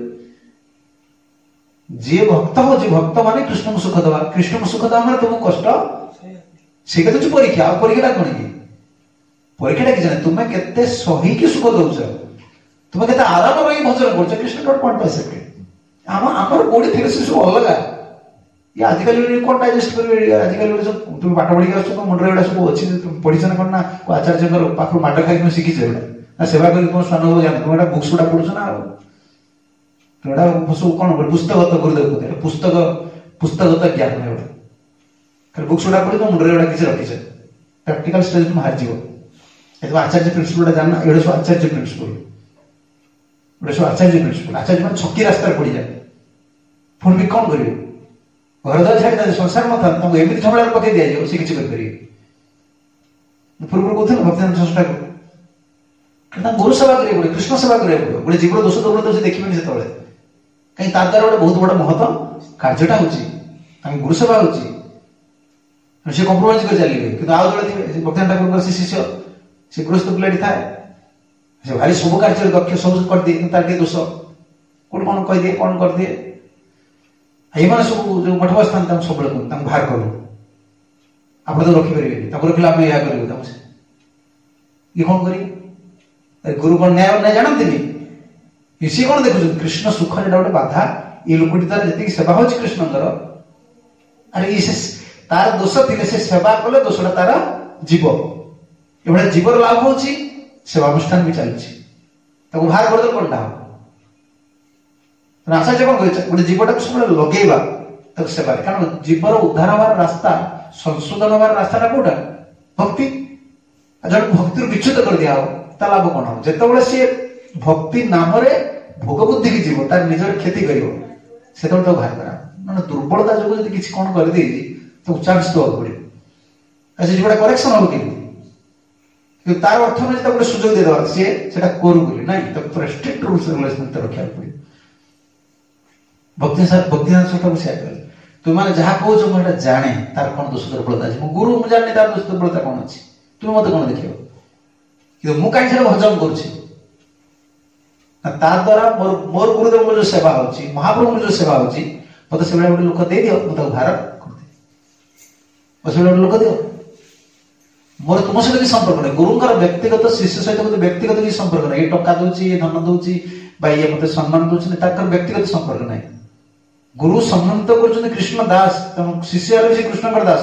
जी भक्त हो जी भक्त माने कृष्ण को सुख दबा कृष्ण को सुख दबा माने तुम कष्ट से परीक्षा परीक्षा कौन कि परीक्षा कि तुम्हें केते सही की सुख दौच तुम्हें केते आराम रही भजन कर Krishna dot point by second आम आमर बॉडी फिलोसफी सब अलग ये आजिकल कौन डाइजेस्ट करेंगे आजिकल तुम पाठ पढ़ी आस मुंडे गुड़ा सब अच्छी तुम पढ़ी ना कौन ना आचार्य पाखु माड खाई तुम शिखी ना सेवा कर तुम स्वान हो जान तुम बुक्स गुड़ा पढ़ुस ना तुम सब कौन पुस्तक तो गुरुदेव कहते पुस्तक पुस्तकगत ज्ञान एगुड़ा खाली बुक्स गुड़ा पढ़ी तो मुंडे गुड़ा किसी रखीच प्रैक्टिकल स्टेज में बाहर जीव आचार्य प्रिंसिपल गुड़ा जानना एवढे सब आचार्य प्रिंसिपल गोटे सब आचार्य प्रिंसिपल आचार्य मैंने छकी रास्तार पड़ जाए पुणी भी कौन करेंगे घर द्वार छाड़ी संसार नथा एमती झमेला पकई दि जाए सी किसी करेंगे पूर्व कहते भक्तिनाथ ठाकुर गुरु सेवा करेंगे गोटे कृष्ण सेवा करेंगे पड़ो गोटे जीवन दोष दुर्बलता से देखिए से कहीं तार द्वारा गोटे बहुत बड़ा महत्व कार्यटा हो गुरु सेवा हो कंप्रोमाइज कर चलिए कि आउ जड़े थे भक्तिनाथ ठाकुर से शिष्य से गृहस्थ पिलाटी थाए से भारी सब कार्य दक्ष सब कर दिए तार दोष कौन कौन कह दिए कौन कर दिए ये सब जो मठवास था सब बाहर कलु आप तो रखिपारे रखिले आम यह करूँ ये कौन करेंगे गुरु कौन न्याय न्याय जानते सी कौन देखुं कृष्ण सुख जो गोटे बाधा ये लोकटी तार जी सेवा हो कृष्णकर अरे ये तार दोष थे से सेवा कले दोषटा तार जीव ये जीवर लाभ हो सेवानुष्ठान भी चलती बाहर करदे कौन हम आचार्य कौन कह गोटे जीवटा को सब लगेगा सेवा कारण जीवर उद्धार हमार रास्ता संशोधन हमार रास्ता कौटा भक्ति जब भक्ति विच्युत कर दिया ता लाभ कौन हम जिते सी भक्ति नाम भोग बुद्धि की जीव तार निजर क्षति कर बाहर करा मैंने दुर्बलता जो किसी कौन कर तो चांस देवा पड़े से जीवटा करेक्शन हम कि तार अर्थ नहीं गोटे सुजोग देदेवा सी से करू बोली ना स्ट्रिक्ट रूल्स रेगुलेशन रखा पड़े भक्ति भक्तिनाथ ठाकुर से तुम जहाँ कौच मुझे जाने तार कौन दोष दुर्बलता अच्छे गुरु मुझे जानी तार दोष दुर्बलता कौन अच्छी तुम मत कौन देख कि मुझे कहीं हजम कर द्वारा मोर मोर गुरुदेव जो सेवा हो महाप्रभु जो सेवा हो मत से गोटे लोक दे दियो मुझे बाहर कर लोक दियो मोर तुम सहित किसी संपर्क नहीं गुरुंर व्यक्तिगत शिष्य सहित मत व्यक्तिगत किसी संपर्क नहीं ये टका दूसरी ये धन दूसरी ये मत सम्मान दूसरी व्यक्तिगत संपर्क नहीं गुरु सम्मानित कर कृष्ण दास शिष्य से कृष्ण दास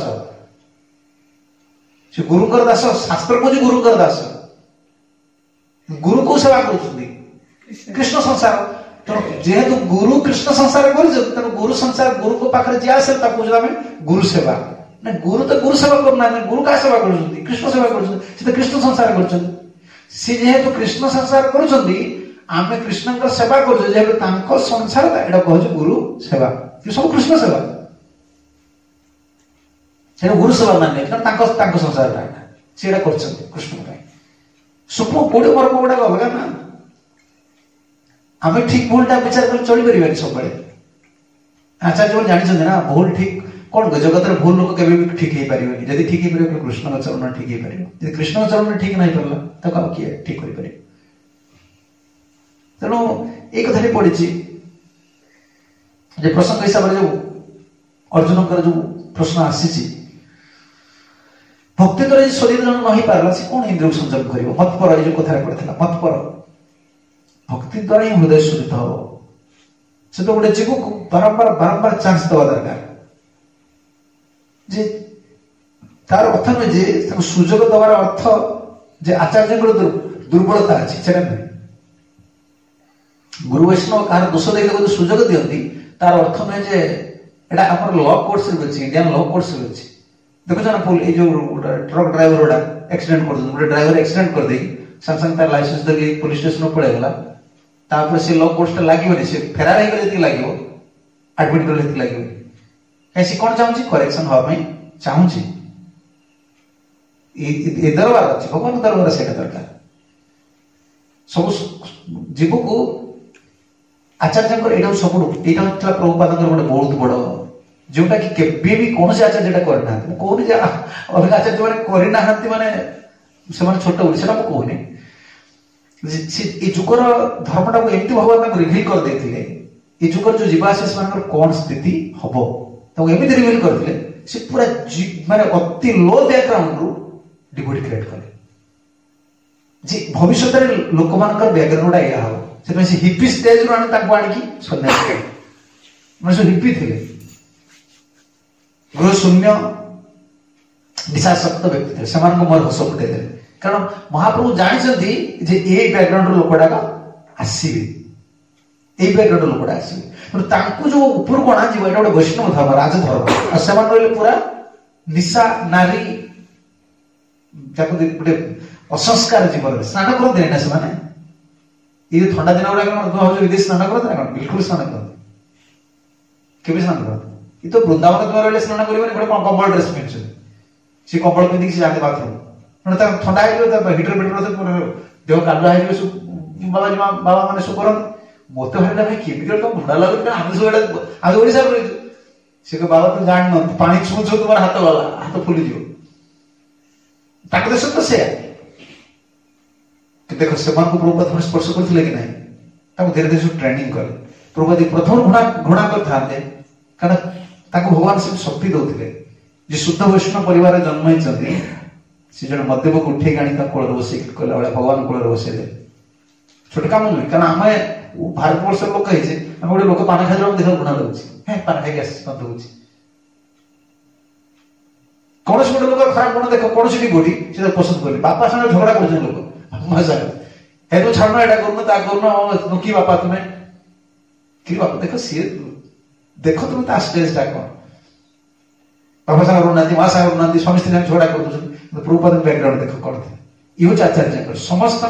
से गुरुंर दास शास्त्र को गुरुंर दास गुरु को सेवा कर कृष्ण संसार तेणु जेहेतु गुरु कृष्ण संसार कर गुरु संसार गुरु को पाखे जी आसे गुरु सेवा ना गुरु तो गुरु सेवा करना गुरु क्या सेवा कर कृष्ण सेवा कर कृष्ण संसार कर जेहेतु कृष्ण संसार कर कृष्ण सेवा कर संसार यहाँ कह गुरु सेवा सब कृष्ण सेवा गुरु सेवा माने संसार से कृष्ण सुप्र कोड़े मर्म गुड़ाक अलग ना आम ठीक भूलटा विचार कर चल पार सब आचार्य जानी ना भूल ठीक कौन जगत में भूल लोक के ठीक हो पारे जब ठीक हो पारे कृष्ण चरण ठीक हो पारे कृष्ण चरण ठीक नहीं पारा तो किए ठीक कर पारे तेणु ये कथा पड़ी प्रसंग हिसाब से जो अर्जुन जो प्रश्न आसी भक्ति द्वारा शरीर जन नहीं पारा से कौन इंद्रिय संयम कर मत पर जो कथा पड़ा मत पर भक्ति द्वारा ही हृदय शुद्ध हम से तो गोटे जीव को बारंबार बारंबार चांस देवा दरकार जे तार अर्थ नुहे जे सुजोग देवार अर्थ जे आचार्य दुर्बलता अच्छी से गुरु वैष्णव कहार दोष देखा सुजोग दिखती तार अर्थ नुहे जे एटा आम law course Indian law course देखो ना पुल जो ट्रक ड्राइवर गुड़ा एक्सीडेंट कर गोटे ड्राइवर एक्सीडेंट कर दे संग संग तार लाइसेंस देके पुलिस स्टेशन पड़ेगा तापर से लॉ कोर्स लगे से फेरार हो लगे एडमिट कर लगे कहीं कौन चाहूँ करेक्शन हाँपाई चाहूँ ये दरबार अच्छे भगवान दरबार से दरकार सब जीव को आचार्य यहाँ सब यहाँ प्रभुपाद गोटे बहुत बड़ जोटा कि केबे भी कौन से आचार्य करना कहूनी अलग आचार्य मैंने करना माने से छोट बोली से कहूनी ये जुगर धर्मटा को एमती भाव रिविल कर देते ये जुगर जो जीवाशेष मान कौन स्थिति हम तो एमती रिविल करते से पूरा माने अति लो बैकग्राउंड रु डिवोटी क्रिएट कले जे भविष्य लोक मान बैकग्राउंड या हम से हिप्पी स्टेज रू आनी सन्यास मैंने सब हिप्पी थे गृह शून्य निशाशक्त व्यक्ति थे से मोर हस फुटे दे कारण महाप्रभु जानते जे ये बैकग्राउंड लोकटा आसवे ये बैकग्राउंड लोकटा आसवे जो ऊपर को अणाजी गोटे वैष्णव धर्म राजधर्म से रही पूरा निशा नारी गोटे असंस्कार जीवन स्नान करते ना से ये थंडा दिन गुड़ाक विदेश स्नान करते ना बिल्कुल स्नान करते के स्नान करते ये तो वृंदावन द्वारा रही स्नान करेंगे गोटे कंबल ड्रेस पिंधु सी कंबल पिंधिक से जाते बाथरूम थंडा हिटर फिटर देह कालुआ हो बाबा जी बाबा मैंने सब करते मत भाई भाई केमी भंडा लगे आम सब आगे ओडिशा रही से बाबा तो जान न पा छू छू तुम हाथ गला हाथ फुलीज देश तो से देख से प्रभुपाद स्पर्श करते कि ना धीरे धीरे सब ट्रेनिंग कले प्रभुपाद प्रथम घृणा घृणा करते कारण भगवान से शक्ति दौले जी शुद्ध वैष्णव परिवार जन्म होती से जन मध्यम को उठे आनी कोल बस कहला भाई भगवान कोल बसैले छोट कम नुहे कारण आम भारत वर्ष लोक है गोटे लोक पान खाई देख घृणा लगे पान खाई आस कौन गोटे लोक खराब गुण देख कौन सी बॉडी से पसंद कर बापा सागर झगड़ा कर लोक बापा सागर है छाड़ना एटा कर नुकी बापा तुम्हें कि बापा देख सी देख तुम्हें स्टेज टा कौन बापा सागर रुना माँ सागर रुना स्वामी स्त्री झगड़ा कर प्रभुपाद बैकग्राउंड देख कौन थे ये आचार्य समस्त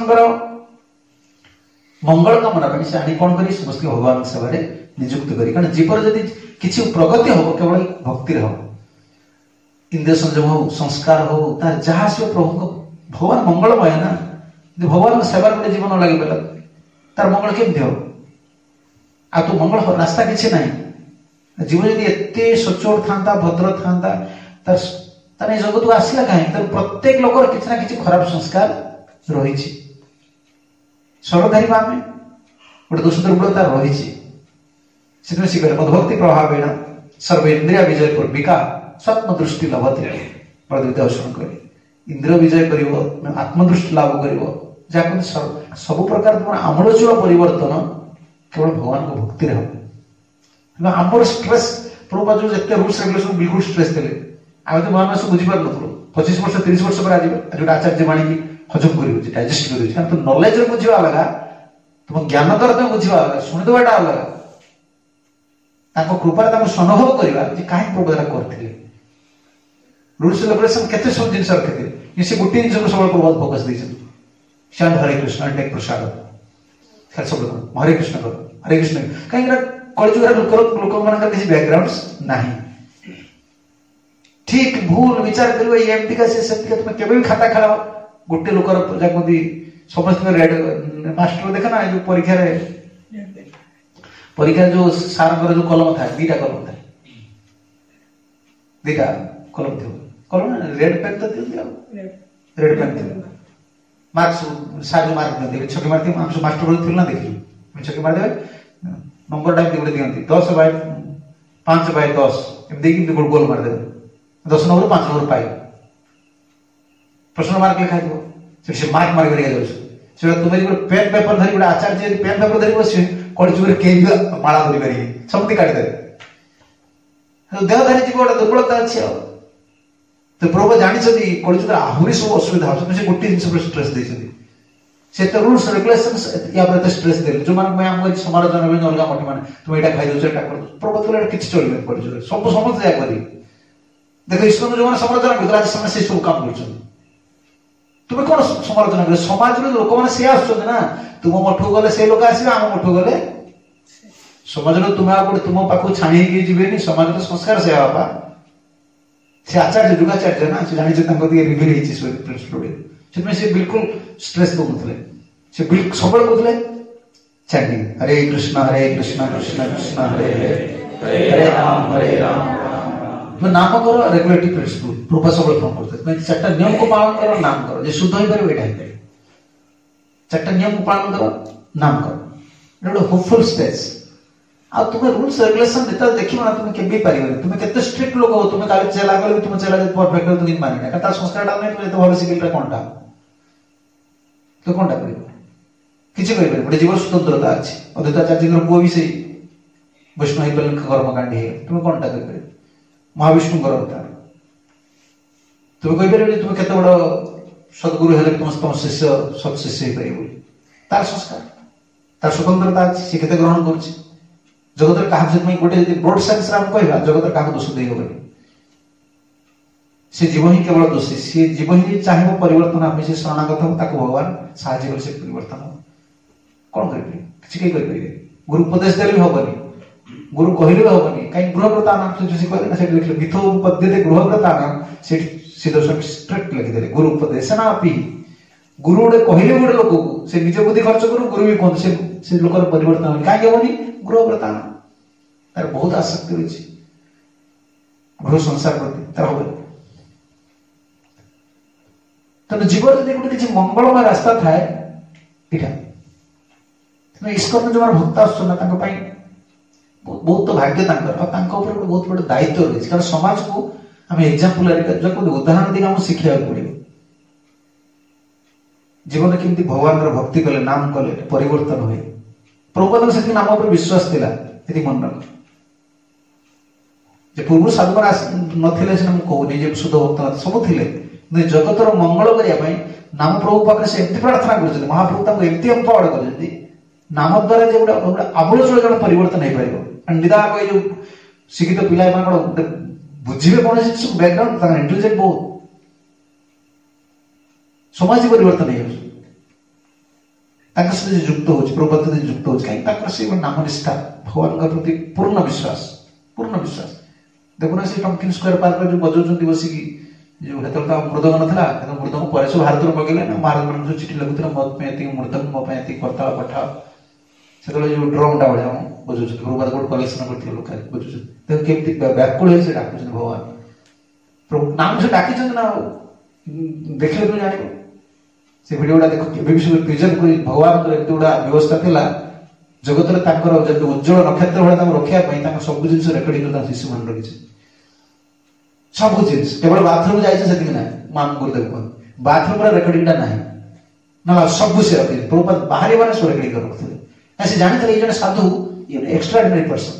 मंगल कामना से आनी कौन कर समस्त भगवान सेवा निजुक्त करी कारण जीवर जदि किसी प्रगति हम केवल भक्ति हम इंद्रिय संयम हो संस्कार हो तार जहाँ से प्रभु भगवान मंगलमय ना भगवान सेवा गोटे जीवन लगे पेला तार मंगल केमती हो आ तो मंगल रास्ता किसी ना जीवन जदि एत सचोट था भद्र था तार जगत को आसला कहीं प्रत्येक लोक किसी ना कि खराब संस्कार रही सरधारी आम गोटे दोष दुर्बलता रही सी कहे मधुभक्ति प्रभाव सर्वेन्द्रिया विजय पूर्विका स्वत्म दृष्टि लभते प्रदीप दर्शन कर इंद्रिय विजय कर आत्मदृष्टि लाभ कर जहाँ सब प्रकार तुम आमूलचूल परिवर्तन केवल भगवान को भक्ति हम आमर स्ट्रेस प्रभुपाद जो जिते रूल्स रेगुलेशन बिल्कुल स्ट्रेस देते आम तो नुआ सब बुझीपार नु पचीस वर्ष तीस वर्ष पर आज जो आचार्य बाणी हजम कर डाइजेस्ट कर तुम नॉलेज बुझा अलग तुम ज्ञान द्वारा तुम बुझा अलग शुणीदेवाटा अलग कृपा अनुभव करवा कहीं प्रभुदा करते रूल्स रेगुलेशन केते सब जिन रखी से गोटे जिन सब प्रभाव फोकस देते शांत हरे कृष्ण टेक प्रसाद सब हरे कृष्ण कर हरे कृष्ण कहीं कलजुग लोक मान किसी बैकग्राउंड ना ठीक भूल विचार कर तुम्हें केवे भी खाता खेला गोटे लोकर कहते समस्त रेड मास्टर देख ना जो परीक्षा परीक्षा जो सार जो कलम था दीटा कलम था दीटा कलम थी कलम रेड पेन तो दिखती रेड पेन थी मार्क्स सार जो मार्क दिखते छकी मार्क आम सब मास्टर थी ना देखिए छकी मार देवे नंबर टाइम गोटे दिखती दस बै पांच बै दस एमती गोल गोल मारदेवे दस नंबर पांच नंबर पाई प्रश्न मार्क लिखा से मार्क मार्क कर तुम्हें पेन पेपर धरी गोटे आचार्य पेन पेपर धरी बस कड़चुगे के माला धरी पारे समझे काटिदे देह धारी जीव गोटे दुर्बलता अच्छी तो प्रभु जानी कड़चुग आहरी सब असुविधा से गोटे जिन स्ट्रेस देते से रूल्स रेगुलेशन या स्ट्रेस दे जो मैंने समालोचना अलग मठ मैंने तुम यहाँ खाई दे प्रभु तुम किसी चलने कड़चुग सब समझ कर देख ईश्वर जो समालोचना करते आज से सब काम कर तुम्हें कौन समालोचना कर समाज लोक मैंने सी आसुना तुम मठू गले से लोक आस मठू गले समाज तुम गोटे तुम पाक छाणी जी समाज संस्कार से बापा से आचार्य जुगाचार्य ना से जानी रिविल से बिल्कुल स्ट्रेस दौन से सब कहते चैंटिंग हरे कृष्ण हरे कृष्ण कृष्ण कृष्ण हरे हरे हरे राम हरे राम तो नाम करो रेगुलेटरी प्रिंसिपल प्रभु सब फॉर्म करते चार्टा नियम को पालन करो नाम करो जो शुद्ध हो पारे ये चार्टा नियम को पालन करो नाम करो गोटे होपफुल स्टेज आ तुम्हें रूल्स रेगुलेशन जितना देखिए ना तुम्हें केबी पारिबनी तुम्हें केते स्ट्रिक्ट लोक हो तुम्हें काली चेला गले तुम चेला जे परफेक्ट हो तुम माने ना तार संस्कारटा नै तुम भल सिखिलटा कोनटा तो कोनटा करियो किछि करि गोटे जीवन स्वतंत्रता अछि अद्वैताचार्य पुओ भी सही वैष्णव हिबल कर्मकांडी है तुम कोनटा करि महाविष्णु अवतार तुम्हें कहीपर तुम्हें केत बड़ सदगुरु है तुम तुम शिष्य सत्शिष्य हो पार तार संस्कार तार स्वतंत्रता अच्छी सी के ग्रहण कर जगत क्या गोटे ब्रोड सेन्स कहवा जगत क्या दोष दे हेनी से जीव ही केवल दोषी सी जीव ही चाहिए परिवर्तन आप शरणागत हम भगवान साहय कले से परिवर्तन हम कौन करेंगे किसी करेंगे गुरु उपदेश देले भी हेनी गुरु कहले भी हेनी कहीं गृहव्रतान कहले ना देखिए मिथो पद्धति गृहव्रतान से स्ट्रिक्ट लिखिदे गुरु उपदेश ना गुरु गोटे कहले गोटे लोक को से निज बुद्धि खर्च करू गुरु भी कहते से लोक परिवर्तन हो कहीं हेनी गृहव्रतान तार बहुत आसक्ति रही गृह संसार प्रति तार हम तेना जीवन जब गोटे किसी मंगलमय रास्ता थाए यहाँ इस्कन जो भक्त आसना बहुत भाग्य बहुत बड़ा दायित्व रही कारण समाज को आम एग्जाम्पल उदाहरण देखिए आम शिखा पड़ो जीवन केमती भगवान भक्ति कले नाम कले परिवर्तन हुए प्रभुपाद से नाम पर विश्वास थिला ये मन रख पूर्व साधु नथिले कहूनी शुद्ध भक्त सब थे जगतर मंगल करने नाम प्रभु पाखे से एमती प्रार्थना कर महाप्रभु एमती एम्पावर्ड कर नाम द्वारा जो गोटे आमूलचूल जन परिवर्तन हो पार निदाक जो शिक्षित पिला बुझे कौन बैकग्राउंड इंटेलिजेंट बहुत समाज परिवर्तन हो युक्त हो प्रभुपाद युक्त हो कहीं नाम निष्ठा भगवान प्रति पूर्ण विश्वास पूर्ण विश्वास देखुना से टंकिन स्क्वायर पार्क जो बजाऊँ बसिकी जो हेतु मृदंग नाला मृदंग पर सब भारत में मगेले ना महाराज मान जो चिठी लगुला मत पे मृदंग मो करता पठा से जो ड्रम टा बढ़िया बजाऊँ गुरुपाद गोटे कलेक्शन करते लोक बुझुँ देख केमती व्याकुल हो डाक भगवान प्रभु नाम से डाक ना देखले तुम जान से भिडियोटा देख प्रिजर्व कर भगवान एमती गुड़ा व्यवस्था था जगत उज्जवल नक्षत्र भाई रखापी सब जिन रेकर्डिंग शिशु मान रखी सब जिन केवल बाथरूम जाइए ना मान गुरुदेव कह बाथरूम रेकर्डिंग ना ना सब से रखी प्रभुपाद बाहर मैंने सब रेकर्डिंग कर रखते से जानी ये जन साधु एक्सट्राऑर्डिनरी पर्सन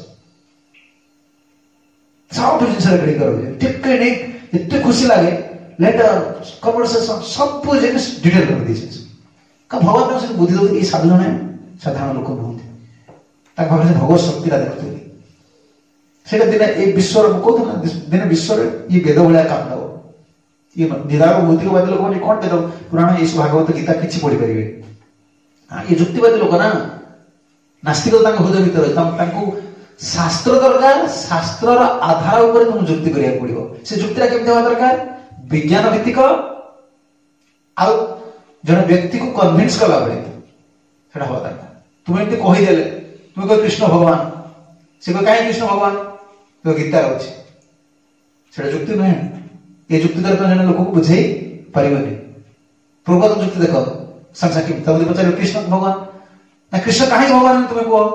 सब जिन रेकर्डिंग कर टिके नहीं एत खुशी लगे लेटर कन्वर्सेशन सब जिन डिटेल कर दी भगवान बुद्धि दौर ये साधु जन साधारण लोक नुहति भगवत शक्ति देखते से दिन ये विश्व कहूँ दिन विश्व ये वेद भाया काम दब ये निराग भौतिकवादी लोक मैंने कौन वेद पुराण ये भागवत गीता किसी पढ़ी पारे ये युक्तिवादी लोक ना नास्तिक हृदय भर शास्त्र दरकार शास्त्र आधार उपर तुम युक्ति करा पड़ो से युक्ति केमती हवा दरकार विज्ञान भित्तिक आ जन व्यक्ति को कन्विन्स कला हवा दरकार तुम एमती कहीदेले तुम कह कृष्ण भगवान से कह कहीं कृष्ण भगवान तो गीता अच्छे से युक्ति नुहे ये युक्ति द्वारा तुम जन लोक को बुझे पारनि प्रभुपाद युक्ति देख संगे संगे पचार कृष्ण भगवान ना कृष्ण कहीं भगवान तुम्हें कह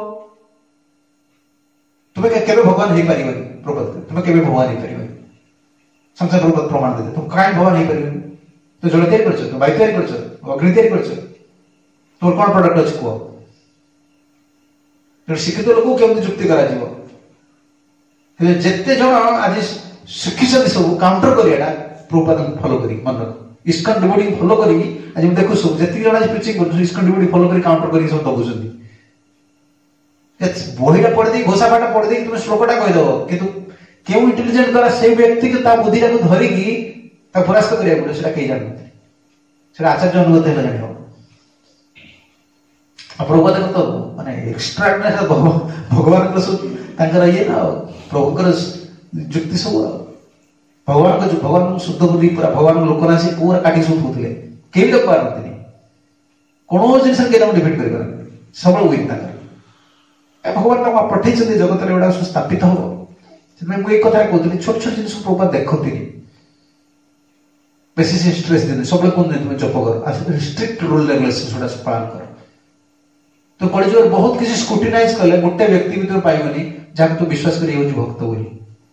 तुम्हें केवे भगवान हो पार प्रभुपाद तुम्हें केवे भगवान हो पार संगे प्रभुपाद प्रमाण देते तुम कहीं भगवान हो पार तो जल तैयारी कर तुम बाइक तैयारी कर अग्नि तैयारी कर तुम कौन प्रोडक्ट अच्छे कह शिक्षित लोक केमती युक्ति कर जिते जन आज शिखिं सब काउंटर करा प्रभुपाद फॉलो कर मन रख इस्कन डिवोटी फॉलो करी आज मैं देखु सब जी जन आज प्रिचिंग कर इस्कन डिवोटी फॉलो कर काउंटर कर सब दबुच्च बहीटा पढ़ी घोषा पाठ पढ़ी तुम श्लोकटा कहीदेव कि क्यों इंटेलिजेंट द्वारा से व्यक्ति को बुद्धि को धरिकी परास्त करा पड़ो से कहीं जानते से आचार्य अनुगत है जान प्रभुपाद तो माने एक्सट्राऑर्डिनरी भगवान सब ये ना प्रभुकर युक्ति सब भगवान को भगवान शुद्ध बुद्धि पूरा भगवान लोक ना पूरा काटी सब होते कहीं लोग पारती कौन जिन डिफेंड कर सब विन भगवान पठे जगत में गुड़ा स्थापित हम मुझे एक कथा कहती छोट छोट जिन प्रभुपाद देखती बेस स्ट्रेस देते सब कहते तुम जप कर स्ट्रिक्ट रूल रेगुलेशन पालन कर तो कल जो बहुत किसी स्क्रूटिनाइज कले गोटे व्यक्ति भी तुम पाइबनी जहाँ तू विश्वास कर भक्त बोली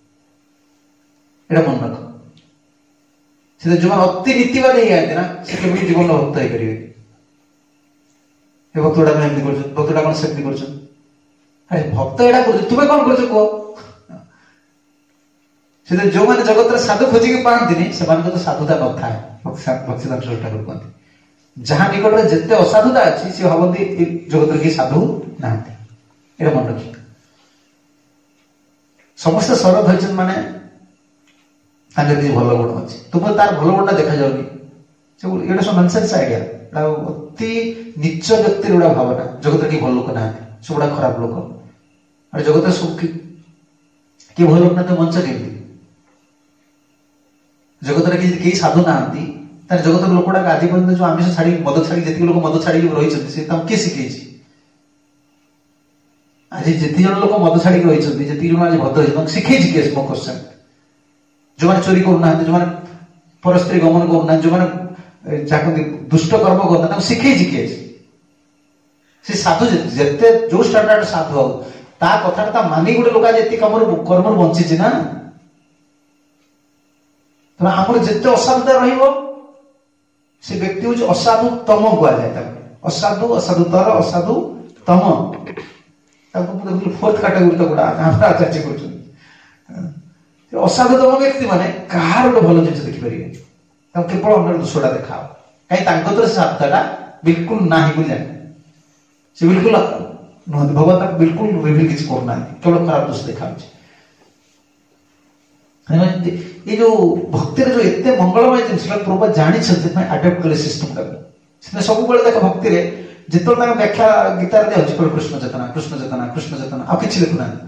एटा मन रख से जो अति नीतिवादी होती ना से केवल जीवन भक्त हो पारे भक्त गुड़ा एमती कर भक्त गुड़ा कौन सेमती कर भक्त एटा कर तुम्हें कौन कर से जो मैंने जगत साधु खोजिक पाती से तो साधुता न था भक्तिदान ठाकुर कहते जहाँ निकट में जिते असाधुता अच्छी सी भावती जगत किए साधु ना मन रखी ସମସ୍ତେ ଶରତ ହୋଇଛନ୍ତି ମାନେ ତାଙ୍କର କିଛି ଭଲ ଗୁଣ ଅଛି, ତୁମର ତାର ଭଲ ଗୁଣଟା ଦେଖାଯାଉନି। ସବୁ ଏଇଟା ସବୁ ନନସେନ୍ସ ଆଇଡିଆ, ଏଇଟା ଅତି ନିଚ ବ୍ୟକ୍ତିର ଗୁଡା ଭାବନା। ଜଗତରେ କେହି ଭଲ ଲୋକ ନାହାନ୍ତି, ସବୁଗୁଡା ଖରାପ ଲୋକ। ଆଉ ଜଗତରେ ସବୁ କିଏ ଭଲ ଲୋକ ନାହାନ୍ତି ମଞ୍ଚ କେମିତି? ଜଗତରେ କିଛି କେହି ସାଧୁ ନାହାନ୍ତି, ତାହେଲେ ଜଗତର ଲୋକଗୁଡାକ ଆଜି ପର୍ଯ୍ୟନ୍ତ ଯୋଉ ଆମିଷ ଛାଡି ମଦ ଛାଡି ଯେତିକି ଲୋକ ମଦ ଛାଡିକି ରହିଛନ୍ତି ସେ ତାଙ୍କୁ କିଏ ଶିଖେଇଛି? ଆଜି ଯେତିକି ଜଣ ଲୋକ ମଦ ଛାଡିକି ରହିଛନ୍ତି, ଯେତିକି ଜଣ ଆଜି ଭଦ୍ର ହେଇଛନ୍ତି ତାଙ୍କୁ ଶିଖେଇଛି କିଏ? ମୋ କ୍ୱେଶ୍ଚନ। ଯୋଉମାନେ ଚୋରି କରୁନାହାନ୍ତି, ଯୋଉମାନେ ପରସ୍ତ୍ରୀ ଗମନ କରୁନାହାନ୍ତି, ଯୋଉମାନେ ଯାହାକୁ ଦୁଷ୍ଟ କର୍ମ କରୁନାହାନ୍ତି ତାଙ୍କୁ ଶିଖେଇଛି କିଏ? ସେ ସାଧୁ ଯେତେ ଯୋଉ ଷ୍ଟାଣ୍ଡାର୍ଡ ସାଧୁ ହଉ ତା କଥାଟା ତା ମାନି ଗୋଟେ ଲୋକ ଆଜି ଏତିକି କର୍ମରୁ କର୍ମରୁ ବଞ୍ଚିଛି ନା। ତେଣୁ ଆମର ଯେତେ ଅସାଧୁତା ରହିବ ସେ ବ୍ୟକ୍ତି ହଉଛି ଅସାଧୁ ତମ କୁହାଯାଏ ତାକୁ। ଅସାଧୁ, ଅସାଧୁତର, ଅସାଧୁ ତମ, ତାକୁ ଫୋର୍ଥ କାଟେଗୋରୀ ଗୁଡା ଆମର ଆଚାର୍ଯ୍ୟ କରୁଛନ୍ତି। ଅସାଧୁତମ ବ୍ୟକ୍ତି ମାନେ କାହାର ଗୋଟେ ଭଲ ଜିନିଷ ଦେଖିପାରିବେ, ତାଙ୍କୁ କେବଳ ଅନ୍ୟର ଦୋଷଟା ଦେଖାଅ। କାହିଁ ତାଙ୍କ ଦ୍ୱାରା ସେ ସାଧୁତାଟା ବିଲକୁଲ ନାହିଁ ବୋଲି ଜାଣେ। ସେ ବିଲକୁଲ ନୁହନ୍ତି, ଭଗବାନ ତାକୁ ବିଲକୁଲ ରିଭିଲ୍ କିଛି କରୁନାହାନ୍ତି, କେବଳ ଖରାପ ଦୋଷ ଦେଖାଉଛି। ଏଇ ଯୋଉ ଭକ୍ତିରେ ଯୋଉ ଏତେ ମଙ୍ଗଳମୟ ଜିନିଷଟା ପ୍ରଭୁ ଜାଣିଛନ୍ତି, ସେଥିପାଇଁ ଆଡପ୍ଟ କଲେ ସିଷ୍ଟମଟାକୁ। ସେଥିପାଇଁ ସବୁବେଳେ ଦେଖ ଭକ୍ତିରେ ଯେତେବେଳେ ତାଙ୍କ ବ୍ୟାଖ୍ୟା ଗୀତାରେ ଦିଆହଉଛି କୃଷ୍ଣ ଚେତନା, କୃଷ୍ଣ ଚେତନା, କୃଷ୍ଣ ଚେତନା, ଆଉ କିଛି ଲେଖୁନାହାନ୍ତି।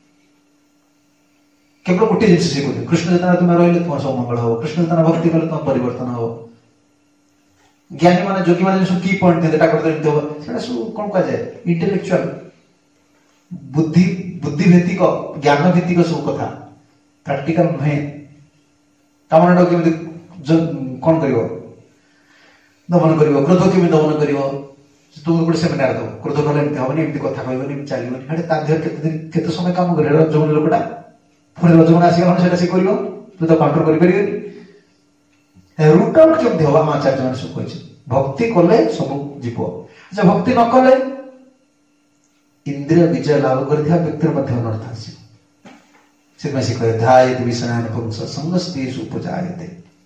କେବଳ ଗୋଟିଏ ଜିନିଷ ସେ କହୁଛନ୍ତି, କୃଷ୍ଣ ଚେତନା ତୁମେ ରହିଲେ ତୁମର ସବୁ ମଙ୍ଗଳ ହବ, କୃଷ୍ଣ ଚେତନା ଭକ୍ତି କଲେ ତୁମ ପରିବର୍ତ୍ତନ ହବ। ଜ୍ଞାନୀ ମାନେ ଯୋଗୀ ମାନେ ସବୁ କି ପଏଣ୍ଟ ଦିଅନ୍ତି, ଏଟା କରିଦେଲେ ଏମିତି ହବ, ସେଟା ସବୁ କଣ କୁହାଯାଏ? ଇଣ୍ଟେଲେକ୍ଚୁଆଲ, ବୁଦ୍ଧି ବୁଦ୍ଧି ଭିତ୍ତିକ, ଜ୍ଞାନ ଭିତ୍ତିକ ସବୁ କଥା, ପ୍ରାକ୍ଟିକାଲ ନୁହେଁ। କାମନାଟାକୁ କେମିତି କଣ କରିବ, ଦମନ କରିବ, କ୍ରୋଧ କେମିତି ଦମନ କରିବ। ତୁମକୁ ଗୋଟେ ସେମିନାର ଦବ, କ୍ରୋଧ କଲେ ଏମିତି ହବନି, ଏମିତି କଥା କହିବନି, ଏମିତି ଚାଲିବନି। ସେଟା ତା ଦେହରେ କେତେ ଦିନ କେତେ ସମୟ କାମ କରିବ? ରଜମଣି ଲୋକଟା ପୁଣି ରଜମଣି ଆସିଗଲା ସେଟା ସେ କରିବ, ତୁ ତ କଣ୍ଟ୍ରୋଲ କରିପାରିବନି। ରୁଟ୍ ଆଉଟ୍ କେମିତି ହବ? ଆମ ଆଚାର୍ଯ୍ୟ ମାନେ ସବୁ କହିଛନ୍ତି ଭକ୍ତି କଲେ ସବୁ ଯିବ। ଆଚ୍ଛା, ଭକ୍ତି ନ କଲେ ଇନ୍ଦ୍ରିୟ ବିଜୟ ଲାଭ କରିଥିବା ବ୍ୟକ୍ତିର ମଧ୍ୟ ଅନର୍ଥ ଆସିବ। ସେଥିପାଇଁ ସେ କହେ ଧ୍ୟାୟେତ୍ ବିଷୟାନ୍ ପୁଂସ ସଙ୍ଗସ୍ତେଷୁ ଉପଜାୟତେ।